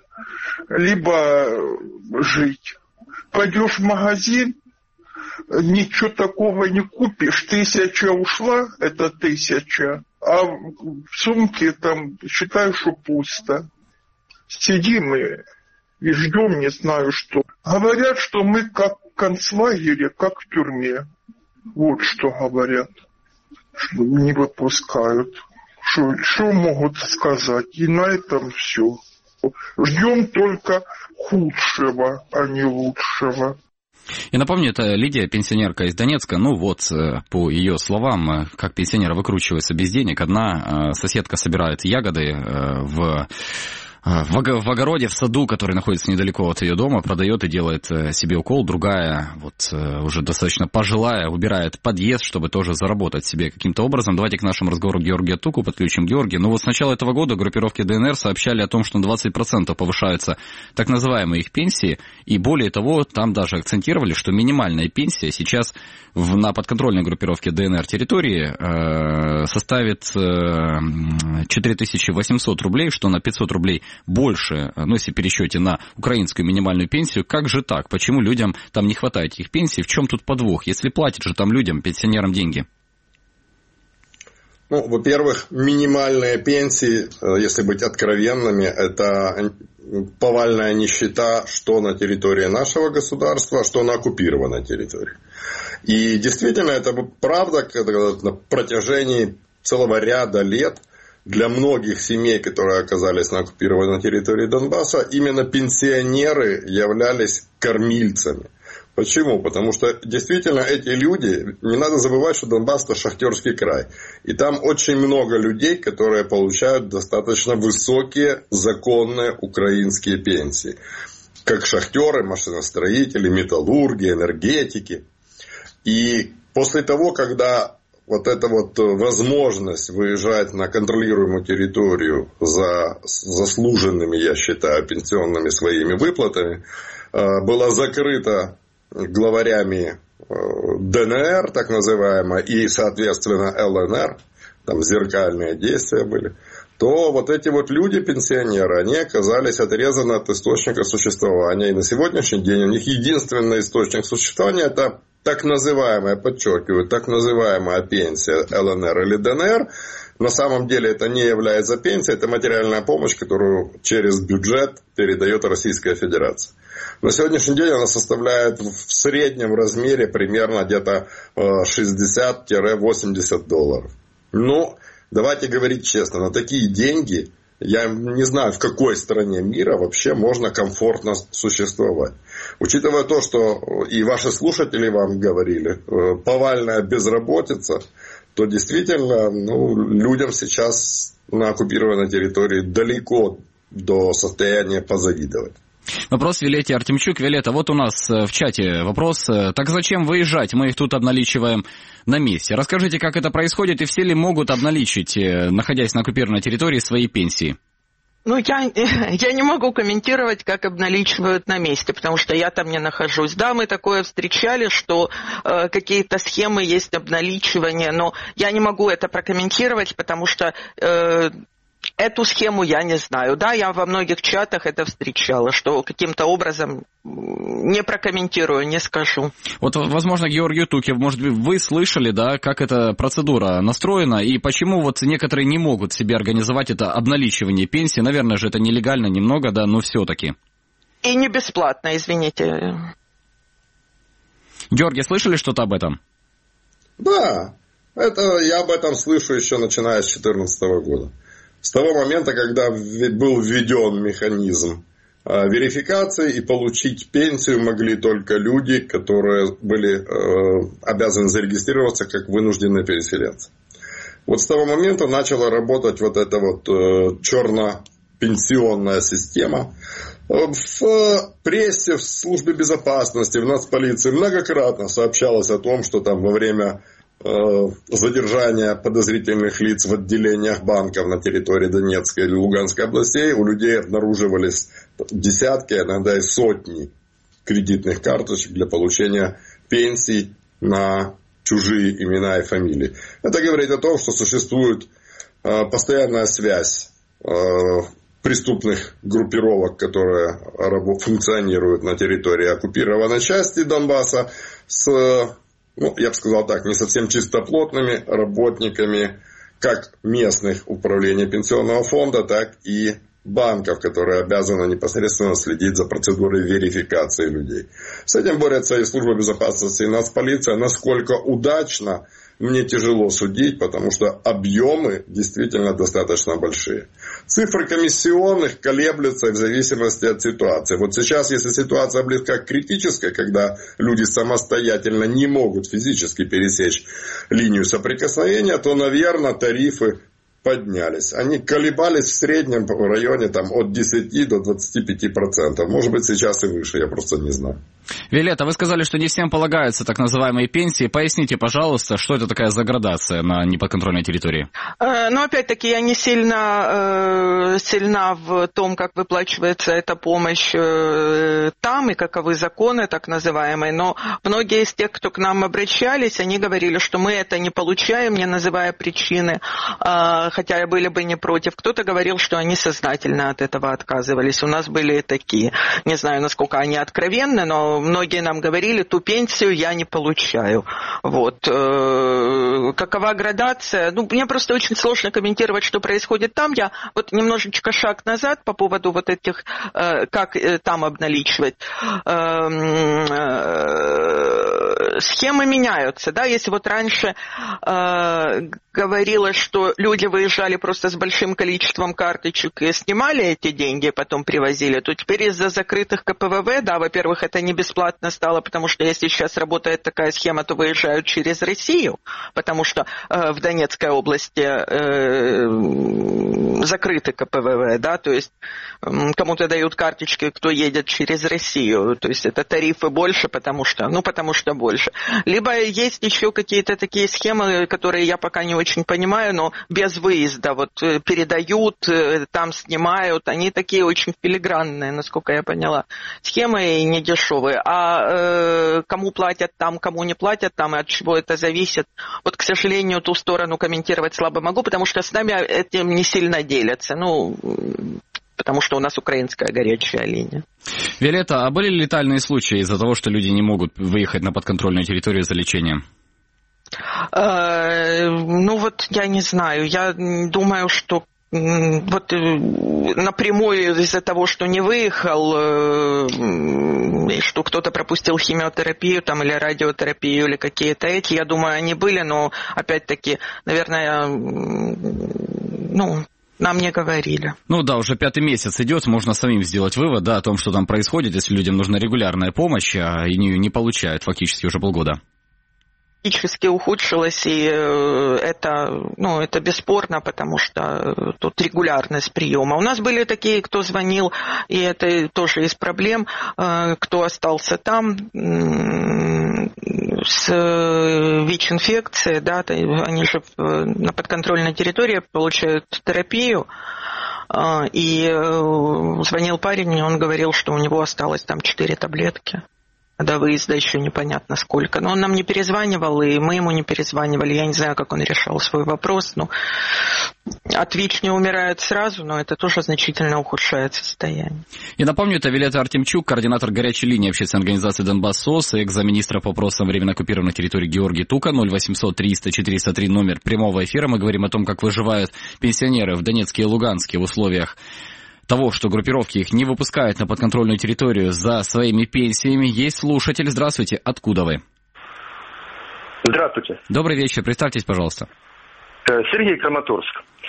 либо жить. Пойдешь в магазин, ничего такого не купишь. Тысяча ушла, это тысяча, а в сумке там, считаю, что пусто. Сидим и, и ждем, не знаю что. Говорят, что мы как в концлагере, как в тюрьме. Вот что говорят. Что не выпускают. Что, что могут сказать? И на этом все. Ждем только худшего, а не лучшего. Я напомню, это Лидия, пенсионерка из Донецка. Ну вот, по ее словам, как пенсионер выкручивается без денег. Одна соседка собирает ягоды в... в огороде, в саду, который находится недалеко от ее дома, продает и делает себе укол. Другая, вот уже достаточно пожилая, убирает подъезд, чтобы тоже заработать себе каким-то образом. Давайте к нашему разговору Георгия Туку подключим. Георгий, ну вот с начала этого года группировки ДНР сообщали о том, что на двадцать процентов повышаются так называемые их пенсии. И более того, там даже акцентировали, что минимальная пенсия сейчас в, на подконтрольной группировке ДНР территории э, составит э, четыре тысячи восемьсот рублей, что на пятьсот рублей больше, ну, если в пересчете на украинскую минимальную пенсию. Как же так? Почему людям там не хватает этих пенсий? В чем тут подвох? Если платят же там людям, пенсионерам, деньги? Ну, во-первых, минимальные пенсии, если быть откровенными, это повальная нищета, что на территории нашего государства, что на оккупированной территории. И действительно, это правда, когда на протяжении целого ряда лет для многих семей, которые оказались на оккупированной территории Донбасса, именно пенсионеры являлись кормильцами. Почему? Потому что действительно эти люди, не надо забывать, что Донбасс это шахтерский край. И там очень много людей, которые получают достаточно высокие законные украинские пенсии. Как шахтеры, машиностроители, металлурги, энергетики. И после того, когда вот эта вот возможность выезжать на контролируемую территорию за заслуженными, я считаю, пенсионными своими выплатами, была закрыта главарями ДНР, так называемая, и, соответственно, ЛНР, там зеркальные действия были, то вот эти вот люди, пенсионеры, они оказались отрезаны от источника существования. И на сегодняшний день у них единственный источник существования – это так называемая, подчеркиваю, так называемая пенсия ЛНР или ДНР. На самом деле это не является пенсией, это материальная помощь, которую через бюджет передает Российская Федерация. На сегодняшний день она составляет в среднем размере примерно где-то шестьдесят-восемьдесят долларов. Ну, давайте говорить честно, на такие деньги, я не знаю, в какой стране мира вообще можно комфортно существовать. Учитывая то, что и ваши слушатели вам говорили, повальная безработица, то действительно ну, людям сейчас на оккупированной территории далеко до состояния позавидовать. Вопрос Виолетте Артемчук. Виолетта, вот у нас в чате вопрос. Так зачем выезжать? Мы их тут обналичиваем на месте. Расскажите, как это происходит и все ли могут обналичить, находясь на оккупированной территории, свои пенсии? Ну, я, я не могу комментировать, как обналичивают на месте, потому что я там не нахожусь. Да, мы такое встречали, что э, какие-то схемы есть обналичивания, но я не могу это прокомментировать, потому что э, эту схему я не знаю. Да, я во многих чатах это встречала, что каким-то образом не прокомментирую, не скажу. Вот, возможно, Георгий Тукев, может быть, вы слышали, да, как эта процедура настроена, и почему вот некоторые не могут себе организовать это обналичивание пенсии? Наверное же, это нелегально немного, да, но все-таки. И не бесплатно, извините. Георгий, слышали что-то об этом? Да, это я об этом слышу еще начиная с две тысячи четырнадцатого года. С того момента, когда был введен механизм верификации, и получить пенсию могли только люди, которые были э, обязаны зарегистрироваться как вынужденные переселенцы. Вот с того момента начала работать вот эта вот э, черно-пенсионная система. В прессе, в службе безопасности, в нацполиции многократно сообщалось о том, что там во время задержания подозрительных лиц в отделениях банков на территории Донецкой или Луганской областей у людей обнаруживались десятки, иногда и сотни кредитных карточек для получения пенсий на чужие имена и фамилии. Это говорит о том, что существует постоянная связь преступных группировок, которые функционируют на территории оккупированной части Донбасса, с ну, я бы сказал так, не совсем чистоплотными работниками как местных управлений пенсионного фонда, так и банков, которые обязаны непосредственно следить за процедурой верификации людей. С этим борются и служба безопасности, и нацполиция. Насколько удачно, мне тяжело судить, потому что объемы действительно достаточно большие. Цифры комиссионных колеблются в зависимости от ситуации. Вот сейчас, если ситуация близка к критической, когда люди самостоятельно не могут физически пересечь линию соприкосновения, то, наверное, тарифы поднялись. Они колебались в среднем в районе там, от десяти до двадцати пяти процентов. Может быть, сейчас и выше, я просто не знаю. Виолетта, вы сказали, что не всем полагаются так называемые пенсии. Поясните, пожалуйста, что это такая за градация на неподконтрольной территории? Э, ну, опять-таки, я не сильно э, сильна в том, как выплачивается эта помощь э, там и каковы законы так называемые. Но многие из тех, кто к нам обращались, они говорили, что мы это не получаем, не называя причины, э, хотя и были бы не против. Кто-то говорил, что они сознательно от этого отказывались. У нас были и такие. Не знаю, насколько они откровенны, но многие нам говорили, ту пенсию я не получаю. Вот. Какова градация? Ну, мне просто очень сложно комментировать, что происходит там. Я вот немножечко шаг назад по поводу вот этих, как там обналичивать. Схемы меняются, да, если вот раньше говорилось, что люди выезжали просто с большим количеством карточек и снимали эти деньги, потом привозили, то теперь из-за закрытых ка пэ вэ вэ, да, во-первых, это не бесплатно стало, потому что если сейчас работает такая схема, то выезжают через Россию, потому что э, в Донецкой области э, закрыты ка пэ вэ вэ, да, то есть э, кому-то дают карточки, кто едет через Россию, то есть это тарифы больше, потому что, ну, потому что больше. Либо есть еще какие-то такие схемы, которые я пока не очень понимаю, но без выезда, вот передают, там снимают, они такие очень филигранные, насколько я поняла, схемы и не дешевые. А э, кому платят там, кому не платят там, и от чего это зависит, вот, к сожалению, ту сторону комментировать слабо могу, потому что с нами этим не сильно делятся, ну, потому что у нас украинская горячая линия. Виолетта, а были летальные случаи из-за того, что люди не могут выехать на подконтрольную территорию за лечением? Э, ну вот я не знаю, я думаю, что вот напрямую из-за того, что не выехал, и что кто-то пропустил химиотерапию там, или радиотерапию, или какие-то эти, я думаю, они были, но опять-таки, наверное, ну... Нам не говорили. Ну да, уже пятый месяц идет, можно самим сделать вывод, да, о том, что там происходит, если людям нужна регулярная помощь, а они ее не получают фактически уже полгода. драматически ухудшилось, и это, ну, это бесспорно, потому что тут регулярность приема. У нас были такие, кто звонил, и это тоже из проблем, кто остался там с ВИЧ-инфекцией, да, они же на подконтрольной территории получают терапию, и звонил парень, и он говорил, что у него осталось там четыре таблетки. До выезда еще непонятно сколько. Но он нам не перезванивал, и мы ему не перезванивали. Я не знаю, как он решал свой вопрос. Но от ВИЧ не умирает сразу, но это тоже значительно ухудшает состояние. И напомню, это Виолетта Артемчук, координатор горячей линии общественной организации «Донбасс-СОС», экс-замминистра по вопросам временно оккупированных территорий Георгий Тука. Ноль восемьсот триста четыреста три номер прямого эфира. Мы говорим о том, как выживают пенсионеры в Донецке и Луганске в условиях того, что группировки их не выпускают на подконтрольную территорию за своими пенсиями. Есть слушатель. Здравствуйте. Откуда вы? Здравствуйте. Добрый вечер. Представьтесь, пожалуйста. Сергей, Краматорск.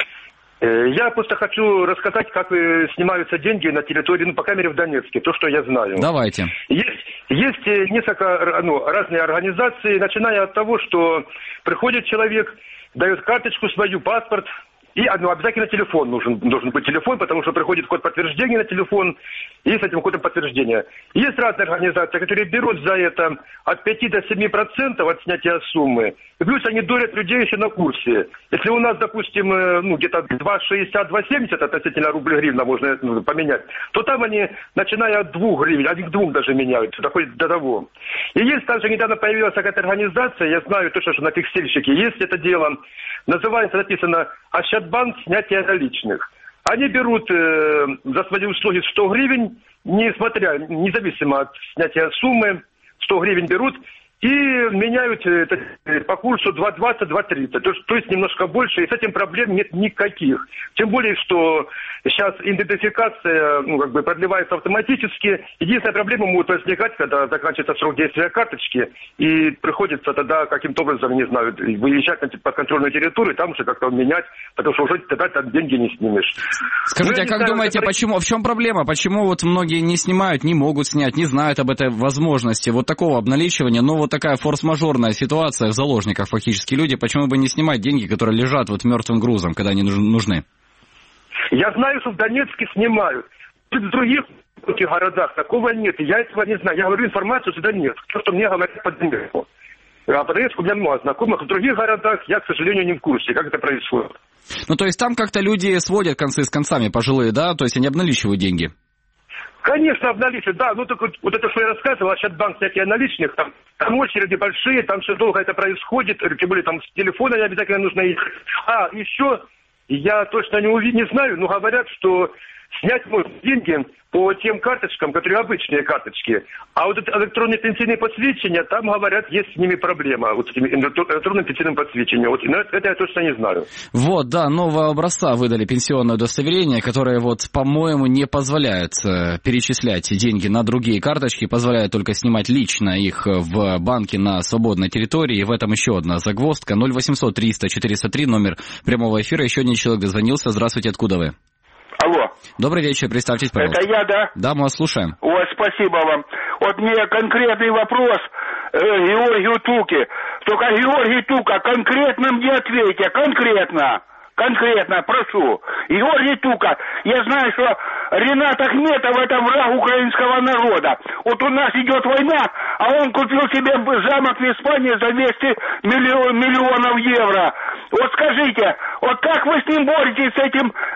Я просто хочу рассказать, как снимаются деньги на территории, ну, по крайней мере, в Донецке, то, что я знаю. Давайте. Есть, есть несколько, ну, разные организации, начиная от того, что приходит человек, дает карточку свою, паспорт, и ну, обязательно телефон нужен, должен быть телефон, потому что приходит код подтверждения на телефон, и с этим кодом подтверждения. Есть разные организации, которые берут за это от пяти до семи процентов от снятия суммы. И плюс они дурят людей еще на курсе. Если у нас, допустим, ну, где-то два шестьдесят - два семьдесят относительно рубля гривна можно ну, поменять, то там они, начиная от двух гривен, один к двум даже меняют, доходит до того. И есть также недавно появилась какая-то организация, я знаю точно, что на текстильщике есть это дело, называется, написано «Ощадбанк снятия наличных». Они берут э, за свои услуги сто гривен, несмотря, независимо от снятия суммы, сто гривен берут и меняют это по курсу два двадцать - два тридцать, то, то есть немножко больше, и с этим проблем нет никаких. Тем более, что сейчас идентификация ну, как бы продлевается автоматически. Единственная проблема может возникать, когда заканчивается срок действия карточки, и приходится тогда каким-то образом, не знаю, выезжать на подконтрольную территорию, там уже как-то менять, потому что уже тогда там деньги не снимешь. Скажите, ну, а как знаю, думаете, это... почему, в чем проблема? Почему вот многие не снимают, не могут снять, не знают об этой возможности вот такого обналичивания, но вот такая форс-мажорная ситуация в заложниках фактически люди, почему бы не снимать деньги, которые лежат вот мертвым грузом, когда они нужны? Я знаю, что в Донецке снимают. В других городах такого нет. Я этого не знаю. Я говорю информацию сюда нет. То, что мне говорят по Донецку. А по Донецку у меня много знакомых. В других городах я, к сожалению, не в курсе, как это происходит. Ну, то есть там как-то люди сводят концы с концами пожилые, да? То есть они обналичивают деньги? Конечно, обналичивают, да. Ну, так вот, вот это, что я рассказывал, Ощадбанк всякие наличных, там, там очереди большие, там все долго это происходит, тем более там с телефона не обязательно нужно ехать. А, еще, я точно не, уви... не знаю, но говорят, что снять можно деньги по тем карточкам, которые обычные карточки. А вот это электронные пенсийные посвящения, там, говорят, есть с ними проблема. Вот с этим электронным пенсийным посвящением. Вот, это я точно не знаю. Вот, да, нового образца выдали пенсионное удостоверение, которое, вот, по-моему, не позволяет э, перечислять деньги на другие карточки, позволяет только снимать лично их в банке на свободной территории. И в этом еще одна загвоздка. ноль восемьсот триста четыреста три, номер прямого эфира. Еще один человек дозвонился. Здравствуйте, откуда вы? Алло. Добрый вечер, представьтесь, пожалуйста. Это я, да? Да, мы вас слушаем. Ой, спасибо вам. Вот мне конкретный вопрос э, Георгию Туке. Только Георгий Тука, конкретно мне ответьте, конкретно. Конкретно, прошу. Георгий Тука, я знаю, что Ренат Ахметов это враг украинского народа. Вот у нас идет война, а он купил себе замок в Испании за двести миллионов евро. Вот скажите, вот как вы с ним боретесь, с этим э,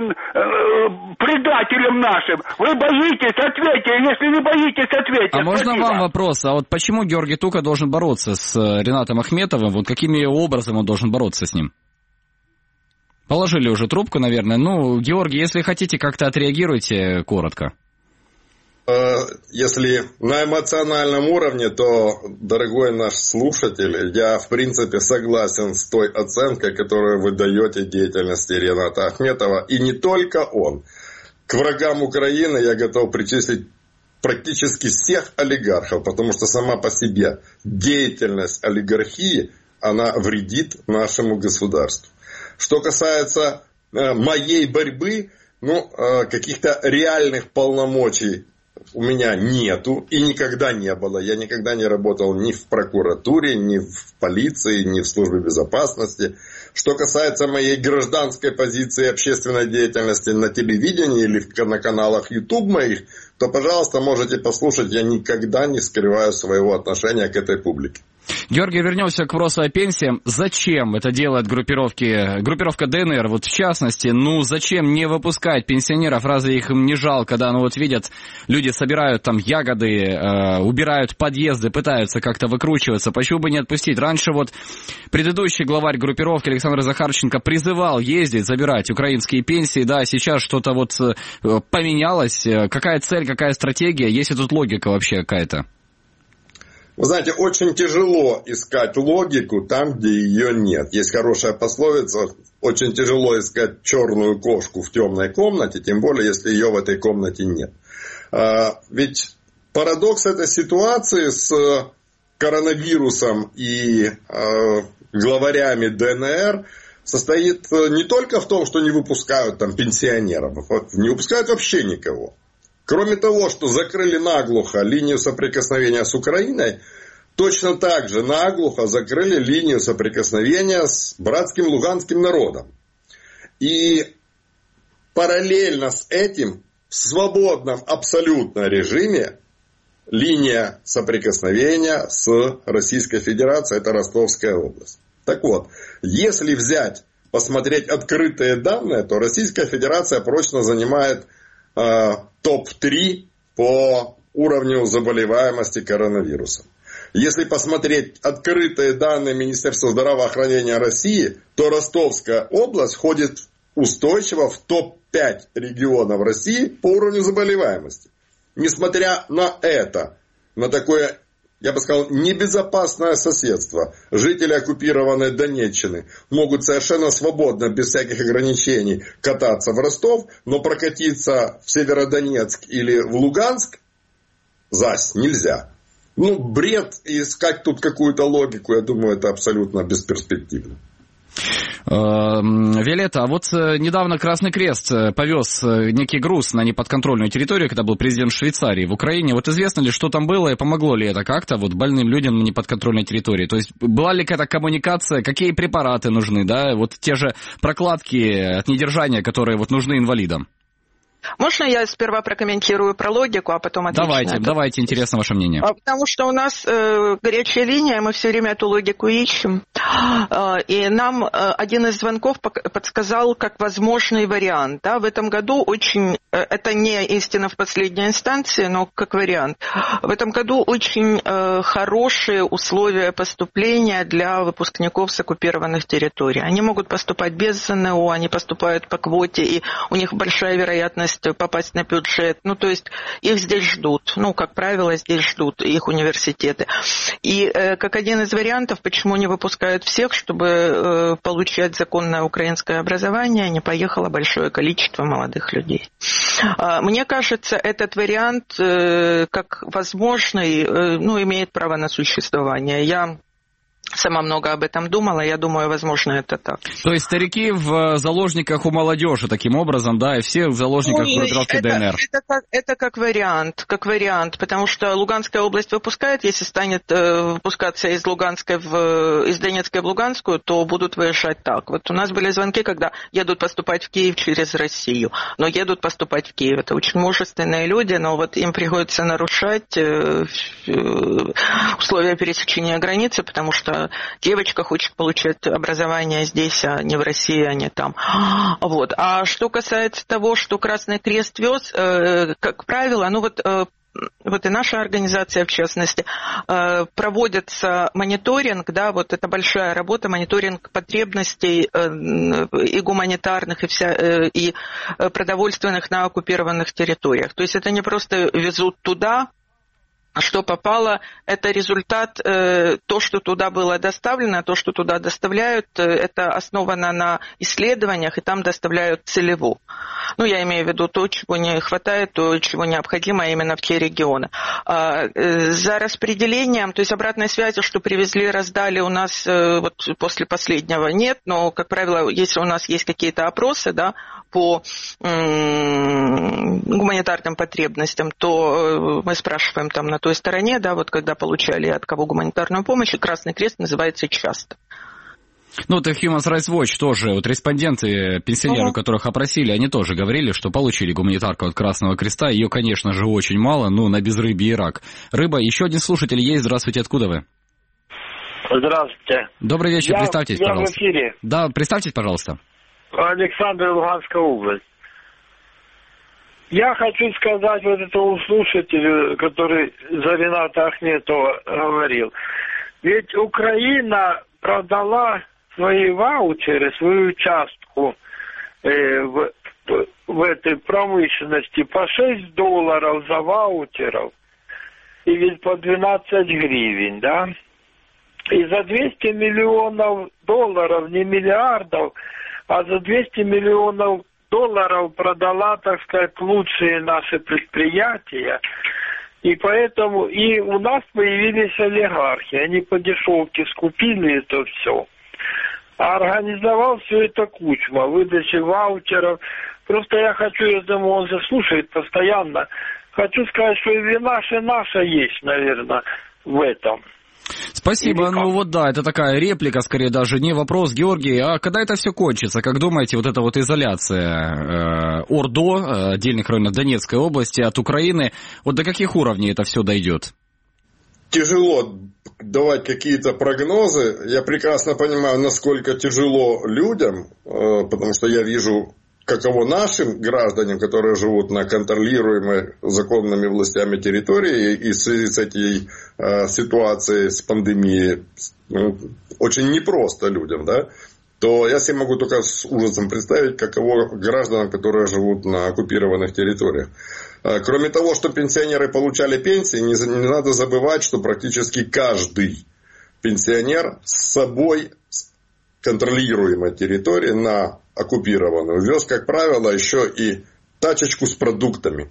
э, предателем нашим? Вы боитесь? Ответьте. Если не боитесь, ответьте. А можно Спасибо. вам вопрос? А вот почему Георгий Тука должен бороться с Ренатом Ахметовым? Вот какими образом он должен бороться с ним? Положили уже трубку, наверное. Ну, Георгий, если хотите, как-то отреагируйте коротко. Если на эмоциональном уровне, то, дорогой наш слушатель, я, в принципе, согласен с той оценкой, которую вы даете деятельности Рената Ахметова. И не только он. К врагам Украины я готов причислить практически всех олигархов, потому что сама по себе деятельность олигархии, она вредит нашему государству. Что касается э, моей борьбы, ну, э, каких-то реальных полномочий у меня нету и никогда не было. Я никогда не работал ни в прокуратуре, ни в полиции, ни в службе безопасности. Что касается моей гражданской позиции общественной деятельности на телевидении или на каналах YouTube моих, то, пожалуйста, можете послушать. Я никогда не скрываю своего отношения к этой публике. Георгий, вернемся к вопросу о пенсии. Зачем это делает группировки, группировка ДНР, вот в частности? Ну, зачем не выпускать пенсионеров? Разве их не жалко, да? Ну, вот видят, люди собирают там ягоды, э, убирают подъезды, пытаются как-то выкручиваться. Почему бы не отпустить? Раньше вот предыдущий главарь группировки Александр Захарченко призывал ездить, забирать украинские пенсии, да, сейчас что-то вот поменялось. Какая цель, какая стратегия? Есть ли тут логика вообще какая-то? Вы знаете, очень тяжело искать логику там, где ее нет. Есть хорошая пословица: очень тяжело искать черную кошку в темной комнате, тем более, если ее в этой комнате нет. Ведь парадокс этой ситуации с коронавирусом и главарями ДНР состоит не только в том, что не выпускают там пенсионеров, не выпускают вообще никого. Кроме того, что закрыли наглухо линию соприкосновения с Украиной, точно так же наглухо закрыли линию соприкосновения с братским луганским народом. И параллельно с этим в свободном абсолютно режиме линия соприкосновения с Российской Федерацией – это Ростовская область. Так вот, если взять, посмотреть открытые данные, то Российская Федерация прочно занимает топ три по уровню заболеваемости коронавирусом. Если посмотреть открытые данные Министерства здравоохранения России, то Ростовская область входит устойчиво в топ пять регионов России по уровню заболеваемости. Несмотря на это, на такое, я бы сказал, небезопасное соседство, жители оккупированной Донеччины могут совершенно свободно, без всяких ограничений, кататься в Ростов, но прокатиться в Северодонецк или в Луганск зась нельзя. Ну, бред, и искать тут какую-то логику, я думаю, это абсолютно бесперспективно. Виолетта, а вот недавно Красный Крест повез некий груз на неподконтрольную территорию, когда был президент Швейцарии в Украине. Вот известно ли, что там было и помогло ли это как-то вот больным людям на неподконтрольной территории? То есть была ли какая-то коммуникация, какие препараты нужны, да? Вот те же прокладки от недержания, которые вот нужны инвалидам. Можно я сперва прокомментирую про логику, а потом отвечу? Давайте, давайте, интересно ваше мнение. Потому что у нас э, горячая линия, мы все время эту логику ищем. Э, и нам э, один из звонков подсказал как возможный вариант. Да? В этом году очень, э, это не истина в последней инстанции, но как вариант. В этом году очень э, хорошие условия поступления для выпускников с оккупированных территорий. Они могут поступать без ЗНО, они поступают по квоте, и у них большая вероятность попасть на бюджет. Ну, то есть их здесь ждут. Ну, как правило, здесь ждут их университеты. И э, как один из вариантов, почему не выпускают всех, чтобы э, получать законное украинское образование, не поехало большое количество молодых людей. Э, мне кажется, этот вариант, э, как возможный, э, ну, имеет право на существование. Я сама много об этом думала, я думаю, возможно, это так. То есть старики в заложниках у молодежи таким образом, да, и все в заложниках ну, группировки это, ДНР. Это как, это как вариант, как вариант, потому что Луганская область выпускает, если станет э, выпускаться из Луганской в, из Донецкой в Луганскую, то будут выезжать так. Вот у нас были звонки, когда едут поступать в Киев через Россию, но едут поступать в Киев. Это очень мужественные люди, но вот им приходится нарушать э, условия пересечения границы, потому что девочка хочет получать образование здесь, а не в России, а не там. Вот. А что касается того, что Красный Крест вез, э, как правило, ну вот, э, вот и наша организация, в частности, э, проводится мониторинг, да, вот это большая работа, мониторинг потребностей э, и гуманитарных, и, вся, э, и продовольственных на оккупированных территориях. То есть это не просто везут туда, что попало, это результат, э, то, что туда было доставлено, то, что туда доставляют, э, это основано на исследованиях, и там доставляют целево. Ну, я имею в виду то, чего не хватает, то, чего необходимо именно в те регионы. А, э, за распределением, то есть обратной связи, что привезли, раздали, у нас э, вот после последнего нет, но, как правило, если у нас есть какие-то опросы, да, по м- гуманитарным потребностям, то мы спрашиваем там на той стороне, да, вот когда получали от кого гуманитарную помощь, и Красный Крест называется часто. Ну, это Human Rights Watch тоже, вот респонденты, пенсионеры, uh-huh. которых опросили, они тоже говорили, что получили гуманитарку от Красного Креста, ее, конечно же, очень мало, ну, на безрыбье и рак. Рыба, еще один слушатель есть, здравствуйте, откуда вы? Здравствуйте. Добрый вечер, я, представьтесь, я пожалуйста. в эфире. Да, представьтесь, пожалуйста. Александр, Луганская область. Я хочу сказать вот этому слушателю, который за Рената Ахметова говорил. Ведь Украина продала свои ваучеры, свою участку э, в, в этой промышленности по шесть долларов за ваучеров. И ведь по двенадцать гривен, да? И за двести миллионов долларов, не миллиардов, а за двести миллионов долларов продала, так сказать, лучшие наши предприятия. И поэтому и у нас появились олигархи. Они по дешевке скупили это все. А организовал все это Кучма, выдачи ваучеров. Просто я хочу, я думаю, он же слушает постоянно. Хочу сказать, что и вина наша есть, наверное, в этом. Спасибо, ну вот да, это такая реплика, скорее даже не вопрос, Георгий, а когда это все кончится, как думаете, вот эта вот изоляция э, ОРДО, э, отдельных районов Донецкой области от Украины, вот до каких уровней это все дойдет? Тяжело давать какие-то прогнозы, я прекрасно понимаю, насколько тяжело людям, э, потому что я вижу, каково нашим гражданам, которые живут на контролируемой законными властями территории, и в связи с этой э, ситуацией, с пандемией, ну, очень непросто людям, да, то я себе могу только с ужасом представить, каково гражданам, которые живут на оккупированных территориях. Э, кроме того, что пенсионеры получали пенсии, не, не надо забывать, что практически каждый пенсионер с собой контролируемой территории на оккупированную вез, как правило, еще и тачечку с продуктами.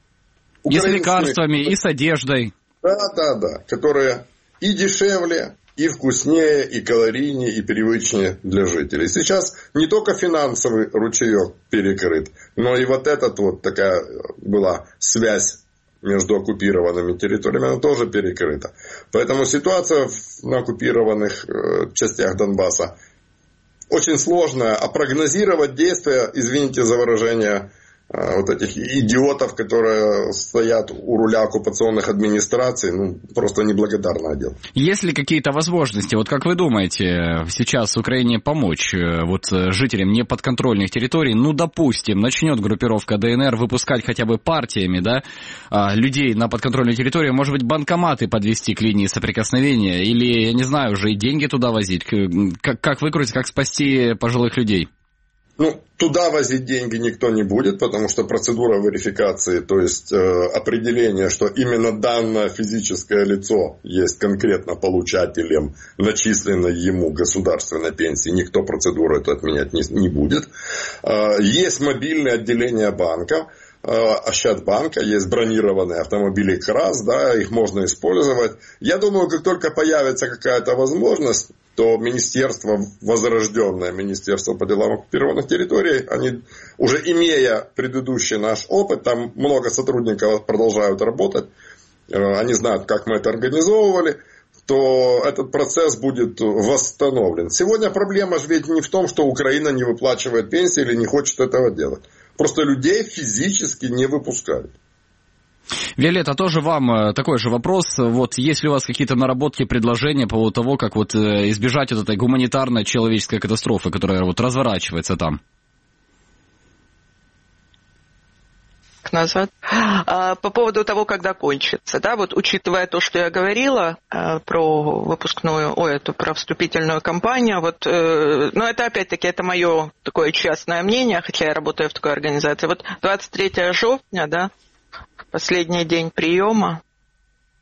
И с лекарствами, и с одеждой. Да, да, да. Которые и дешевле, и вкуснее, и калорийнее, и привычнее для жителей. Сейчас не только финансовый ручеек перекрыт, но и вот эта вот такая была связь между оккупированными территориями, она тоже перекрыта. Поэтому ситуация на оккупированных частях Донбасса очень сложно, а прогнозировать действия, извините за выражение, вот этих идиотов, которые стоят у руля оккупационных администраций, ну, просто неблагодарное дело. Есть ли какие-то возможности, вот как вы думаете, сейчас Украине помочь вот жителям неподконтрольных территорий? Ну, допустим, начнет группировка ДНР выпускать хотя бы партиями, да, людей на подконтрольной территории, может быть, банкоматы подвести к линии соприкосновения, или, я не знаю, уже и деньги туда возить, как, как выкрутить, как спасти пожилых людей? Ну, туда возить деньги никто не будет, потому что процедура верификации, то есть э, определение, что именно данное физическое лицо есть конкретно получателем начисленной ему государственной пенсии, никто процедуру эту отменять не, не будет. Э, есть мобильные отделения банков, э, Ощадбанка, есть бронированные автомобили КРАС, да, их можно использовать. Я думаю, как только появится какая-то возможность, то министерство, возрожденное министерство по делам оккупированных территорий, они, уже имея предыдущий наш опыт, там много сотрудников продолжают работать, они знают, как мы это организовывали, то этот процесс будет восстановлен. Сегодня проблема же ведь не в том, что Украина не выплачивает пенсии или не хочет этого делать. Просто людей физически не выпускают. Виолетта, тоже вам такой же вопрос. Вот есть ли у вас какие-то наработки, предложения по поводу того, как вот избежать вот этой гуманитарной человеческой катастрофы, которая вот разворачивается там? Назад. По поводу того, когда кончится, да, вот учитывая то, что я говорила про выпускную, ой, эту про вступительную кампанию, вот, но это опять-таки это мое такое частное мнение, хотя я работаю в такой организации. Вот двадцать третьего жовтня, да, последний день приема,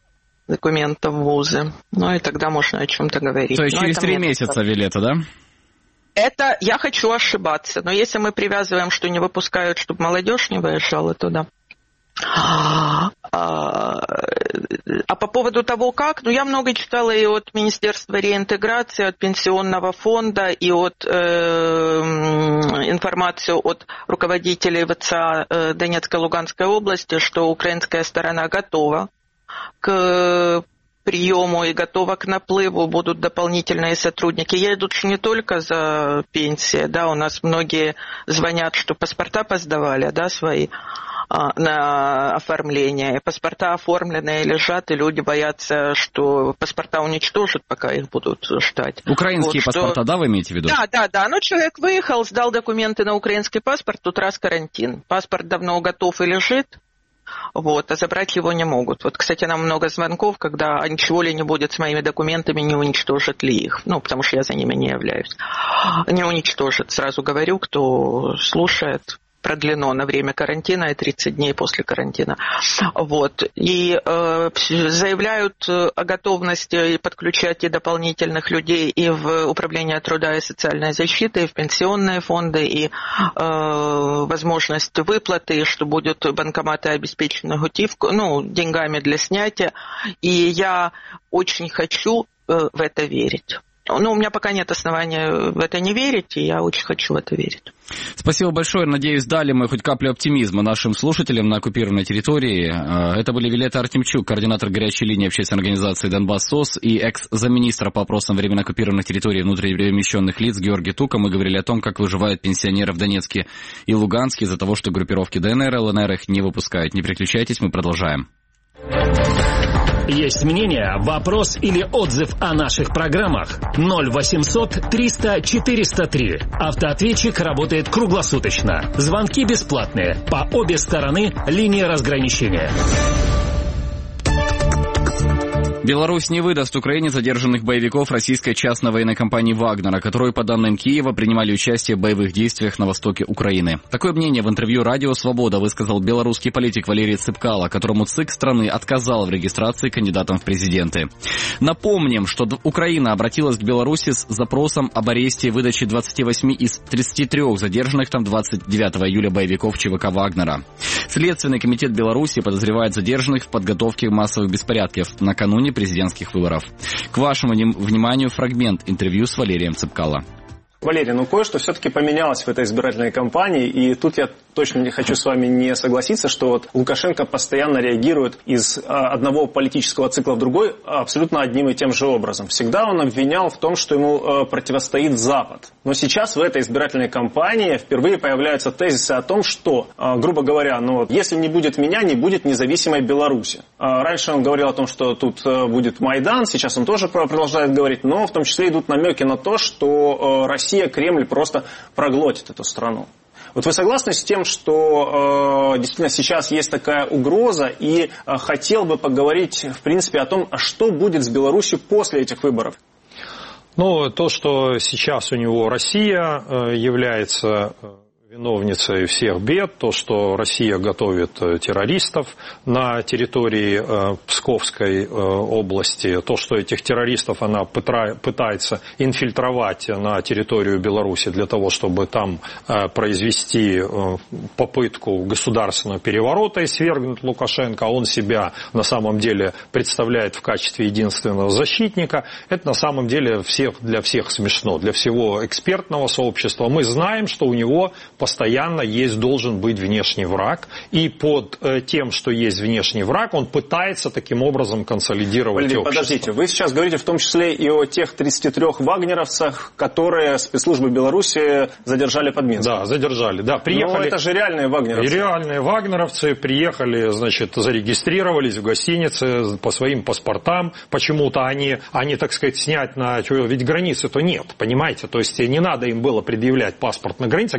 документов в вузы. Ну и тогда можно о чем-то говорить. То есть но через три месяца, Виолетта, да? Это я хочу ошибаться, но если мы привязываем, что не выпускают, чтобы молодежь не выезжала туда. А, а, а по поводу того, как, ну я много читала и от Министерства реинтеграции, от Пенсионного фонда, и от э, информацию от руководителей ВЦА э, Донецкой и Луганской области, что украинская сторона готова к приему и готова к наплыву, будут дополнительные сотрудники. Едут же не только за пенсией, да, у нас многие звонят, что паспорта поздавали, да, свои на оформление. Паспорта оформленные лежат, и люди боятся, что паспорта уничтожат, пока их будут ждать. Украинские вот, паспорта, что... да, вы имеете в виду? Да, да, да. Ну, человек выехал, сдал документы на украинский паспорт, тут раз карантин. Паспорт давно готов и лежит, вот, а забрать его не могут. Вот, кстати, нам много звонков, когда а ничего ли не будет с моими документами, не уничтожат ли их. Ну, потому что я за ними не являюсь. Не уничтожат, сразу говорю, кто слушает. Продлено на время карантина и тридцать дней после карантина. Вот. И э, заявляют о готовности подключать и дополнительных людей и в Управление труда и социальной защиты, и в пенсионные фонды, и э, возможность выплаты, что будут банкоматы обеспечены готовкой, ну, деньгами для снятия. И я очень хочу э, в это верить. Ну, у меня пока нет основания в это не верить, и я очень хочу в это верить. Спасибо большое. Надеюсь, дали мы хоть каплю оптимизма нашим слушателям на оккупированной территории. Это были Виолетта Артемчук, координатор горячей линии общественной организации «Донбасс СОС», и экс-замминистра по вопросам временно оккупированных территорий и внутриперемещенных лиц Георгий Тука. Мы говорили о том, как выживают пенсионеры в Донецке и Луганске из-за того, что группировки ДНР и ЛНР их не выпускают. Не переключайтесь, мы продолжаем. Есть мнение, вопрос или отзыв о наших программах? ноль восемьсот триста четыреста три. Автоответчик работает круглосуточно. Звонки бесплатные. По обе стороны линии разграничения. Беларусь не выдаст Украине задержанных боевиков российской частной военной компании «Вагнера», которые, по данным Киева, принимали участие в боевых действиях на востоке Украины. Такое мнение в интервью «Радио Свобода» высказал белорусский политик Валерий Цыпкало, которому ЦИК страны отказал в регистрации кандидатом в президенты. Напомним, что Украина обратилась к Беларуси с запросом об аресте и выдаче двадцати восьми из тридцати трёх задержанных там двадцать девятого июля боевиков ЧВК «Вагнера». Следственный комитет Беларуси подозревает задержанных в подготовке массовых беспорядков накануне президентских выборов. К вашему вниманию фрагмент интервью с Валерием Цыпкало. Валерий, ну кое-что все-таки поменялось в этой избирательной кампании, и тут я точно не хочу с вами не согласиться, что вот Лукашенко постоянно реагирует из одного политического цикла в другой абсолютно одним и тем же образом. Всегда он обвинял в том, что ему противостоит Запад. Но сейчас в этой избирательной кампании впервые появляются тезисы о том, что, грубо говоря, ну вот, если не будет меня, не будет независимой Беларуси. Раньше он говорил о том, что тут будет Майдан, сейчас он тоже продолжает говорить, но в том числе идут намеки на то, что Россия Россия, Кремль просто проглотит эту страну. Вот вы согласны с тем, что э, действительно сейчас есть такая угроза, и э, хотел бы поговорить, в принципе, о том, что будет с Беларусью после этих выборов? Ну, то, что сейчас у него Россия э, является виновницей всех бед, то, что Россия готовит террористов на территории э, Псковской э, области, то, что этих террористов она пытра, пытается инфильтровать на территорию Беларуси для того, чтобы там э, произвести э, попытку государственного переворота и свергнуть Лукашенко, он себя на самом деле представляет в качестве единственного защитника, это на самом деле всех, для всех смешно, для всего экспертного сообщества. Мы знаем, что у него постоянно есть, должен быть внешний враг, и под э, тем, что есть внешний враг, он пытается таким образом консолидировать Валерий, общество. Подождите, вы сейчас говорите в том числе и о тех тридцати трёх вагнеровцах, которые спецслужбы Беларуси задержали под Минском. Да, задержали, да, приехали. Но это же реальные вагнеровцы. И реальные вагнеровцы приехали, значит, зарегистрировались в гостинице по своим паспортам, почему-то они, они, так сказать, снять на... Ведь границы-то нет, понимаете, то есть не надо им было предъявлять паспорт на границе, а граница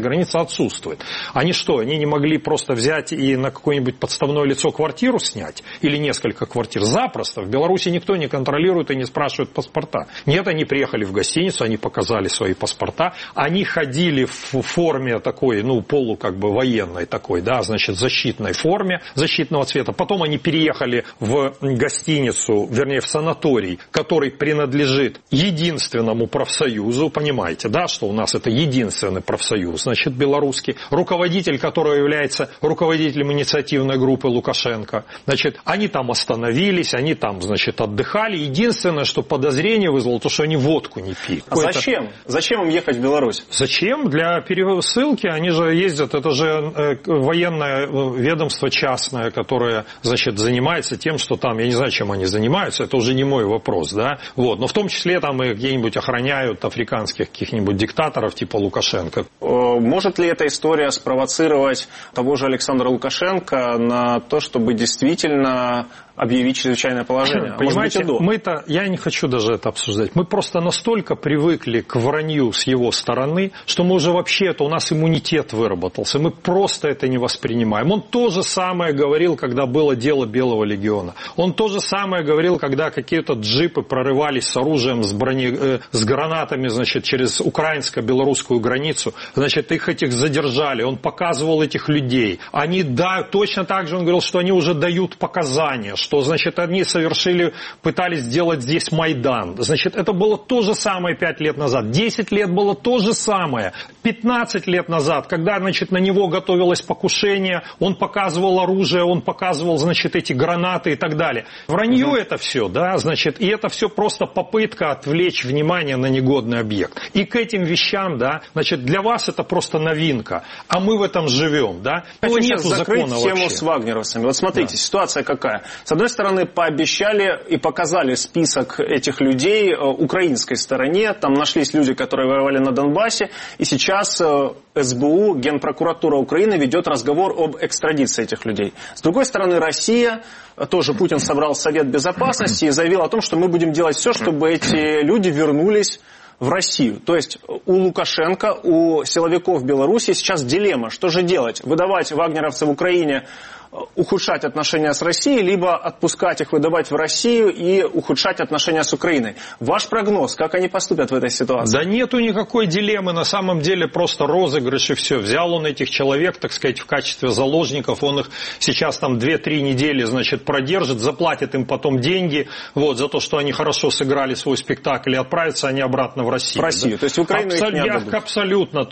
отсутствует. Они что, они не могли просто взять и на какое-нибудь подставное лицо квартиру снять? Или несколько квартир? Запросто. В Беларуси никто не контролирует и не спрашивает паспорта. Нет, они приехали в гостиницу, они показали свои паспорта, они ходили в форме такой, ну, полу как бы военной такой, да, значит, защитной форме, защитного цвета. Потом они переехали в гостиницу, вернее, в санаторий, который принадлежит единственному профсоюзу, понимаете, да, что у нас это единственный профсоюз, значит, белорусский, руководитель, который является руководителем инициативной группы Лукашенко, значит, они там остановились, они там, значит, отдыхали. Единственное, что подозрение вызвало, то, что они водку не пили. А зачем? Зачем им ехать в Беларусь? Зачем? Для пересылки. Они же ездят, это же военное ведомство частное, которое, значит, занимается тем, что там, я не знаю, чем они занимаются, это уже не мой вопрос, да, вот, но в том числе там и где-нибудь охраняют африканских каких-нибудь диктаторов типа Лукашенко. Может ли эта история спровоцировать того же Александра Лукашенко на то, чтобы действительно объявить чрезвычайное положение? Понимаете, мы-то, я не хочу даже это обсуждать, мы просто настолько привыкли к вранью с его стороны, что мы уже вообще, это у нас иммунитет выработался, мы просто это не воспринимаем. Он то же самое говорил, когда было дело Белого легиона. Он то же самое говорил, когда какие-то джипы прорывались с оружием, с, брони, э, с гранатами, значит, через украинско-белорусскую границу, значит, их этих задержали, он показывал этих людей. Они, да, точно так же он говорил, что они уже дают показания, что, значит, они совершили, пытались сделать здесь Майдан. Значит, это было то же самое пять лет назад. десять лет было то же самое. пятнадцать лет назад, когда, значит, на него готовилось покушение, он показывал оружие, он показывал, значит, эти гранаты и так далее. Вранье угу. это все, да, значит, и это все просто попытка отвлечь внимание на негодный объект. И к этим вещам, да, значит, для вас это просто новинка, а мы в этом живем, да. Хочу сейчас закрыть тему с вагнеровцами. Вот смотрите, да. Ситуация какая. С одной стороны, пообещали и показали список этих людей украинской стороне. Там нашлись люди, которые воевали на Донбассе. И сейчас эс бэ у, Генпрокуратура Украины, ведет разговор об экстрадиции этих людей. С другой стороны, Россия, тоже Путин собрал Совет Безопасности и заявил о том, что мы будем делать все, чтобы эти люди вернулись в Россию. То есть у Лукашенко, у силовиков Беларуси сейчас дилемма. Что же делать? Выдавать вагнеровцев в Украине, ухудшать отношения с Россией, либо отпускать их, выдавать в Россию и ухудшать отношения с Украиной. Ваш прогноз, как они поступят в этой ситуации? Да нету никакой дилеммы, на самом деле просто розыгрыш и все. Взял он этих человек, так сказать, в качестве заложников, он их сейчас там две-три недели, значит, продержит, заплатит им потом деньги, вот, за то, что они хорошо сыграли свой спектакль, и отправятся они обратно в Россию. В Россию, да? То есть в Украину Абсол... их не отдадут? Абсолютно.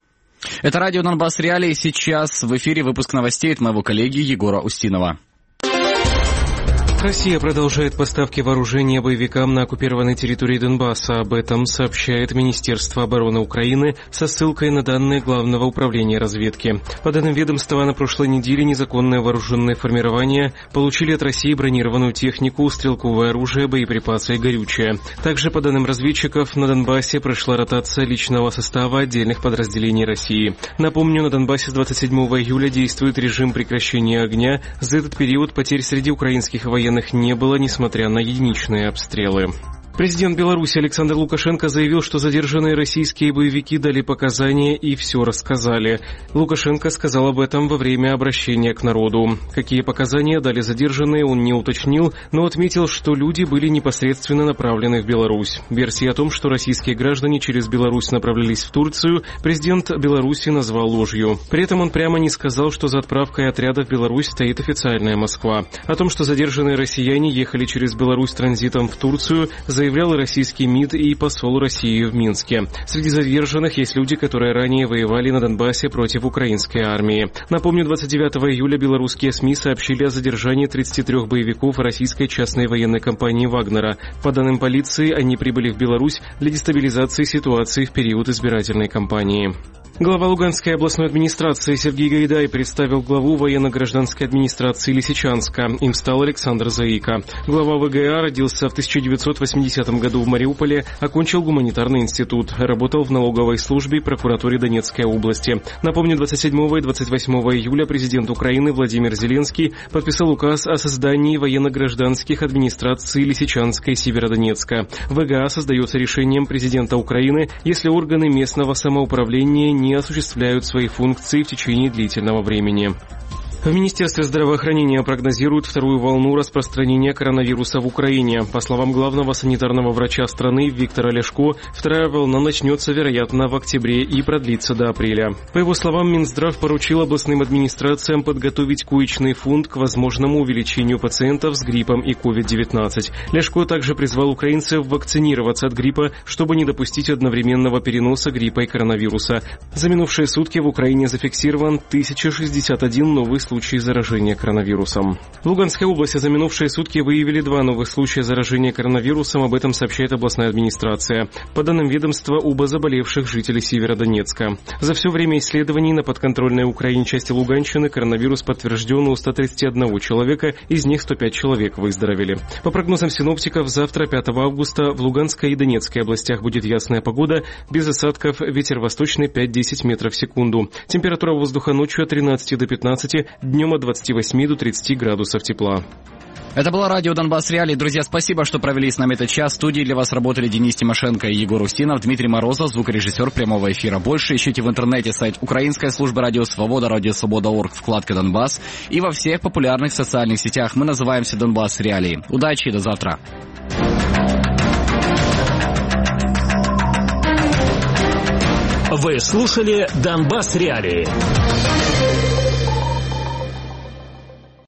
Это радио Донбасс Реалии. Сейчас в эфире выпуск новостей от моего коллеги Егора Устинова. Россия продолжает поставки вооружения боевикам на оккупированной территории Донбасса. Об этом сообщает Министерство обороны Украины со ссылкой на данные Главного управления разведки. По данным ведомства, на прошлой неделе незаконное вооруженное формирование получили от России бронированную технику, стрелковое оружие, боеприпасы и горючее. Также, по данным разведчиков, на Донбассе прошла ротация личного состава отдельных подразделений России. Напомню, на Донбассе с двадцать седьмого июля действует режим прекращения огня. За этот период потерь среди украинских военных не было, несмотря на единичные обстрелы. Президент Беларуси Александр Лукашенко заявил, что задержанные российские боевики дали показания и все рассказали. Лукашенко сказал об этом во время обращения к народу. Какие показания дали задержанные, он не уточнил, но отметил, что люди были непосредственно направлены в Беларусь. Версии о том, что российские граждане через Беларусь направлялись в Турцию, президент Беларуси назвал ложью. При этом он прямо не сказал, что за отправкой отряда в Беларусь стоит официальная Москва. О том, что задержанные россияне ехали через Беларусь транзитом в Турцию, заявлял и российский МИД и посол России в Минске. Среди задержанных есть люди, которые ранее воевали на Донбассе против украинской армии. Напомню, двадцать девятого июля белорусские СМИ сообщили о задержании тридцати трёх боевиков российской частной военной компании «Вагнера». По данным полиции, они прибыли в Беларусь для дестабилизации ситуации в период избирательной кампании. Глава Луганской областной администрации Сергей Гайдай представил главу военно-гражданской администрации Лисичанска. Им стал Александр Заика. Глава вэ гэ а родился в тысяча девятьсот восьмидесятом десятом году в Мариуполе, окончил гуманитарный институт, работал в налоговой службе и прокуратуре Донецкой области. Напомню, двадцать седьмого и двадцать восьмого июля президент Украины Владимир Зеленский подписал указ о создании военно-гражданских администраций Лисичанска и Северодонецка. ВГА создается решением президента Украины, если органы местного самоуправления не осуществляют свои функции в течение длительного времени. В Министерстве здравоохранения прогнозируют вторую волну распространения коронавируса в Украине. По словам главного санитарного врача страны Виктора Ляшко, вторая волна начнется, вероятно, в октябре и продлится до апреля. По его словам, Минздрав поручил областным администрациям подготовить коечный фонд к возможному увеличению пациентов с гриппом и ковид девятнадцать. Ляшко также призвал украинцев вакцинироваться от гриппа, чтобы не допустить одновременного переноса гриппа и коронавируса. За минувшие сутки в Украине зафиксирован тысяча шестьдесят один новый случай случаи заражения коронавирусом. В Луганской области за минувшие сутки выявили два новых случая заражения коронавирусом, об этом сообщает областная администрация. По данным ведомства, оба заболевших жители Северодонецка. За все время исследований на подконтрольной Украине части Луганщины коронавирус подтвержден у ста тридцати одного человека, из них сто пять человек выздоровели. По прогнозам синоптиков, завтра, пятого августа, в Луганской и Донецкой областях будет ясная погода, без осадков, ветер восточный пять-десять метров в секунду. Температура воздуха ночью от тринадцати до пятнадцати, днем от двадцати восьми до тридцати градусов тепла. Это было радио Донбасс Реалии. Друзья, спасибо, что провели с нами этот час. В студии для вас работали Денис Тимошенко и Егор Устинов, Дмитрий Морозов, звукорежиссер прямого эфира. Больше ищите в интернете сайт Украинской службы Радио Свобода, Радио Свобода точка орг, вкладка Донбасс. И во всех популярных социальных сетях мы называемся Донбасс Реалии. Удачи и до завтра. Вы слушали Донбасс Реалии.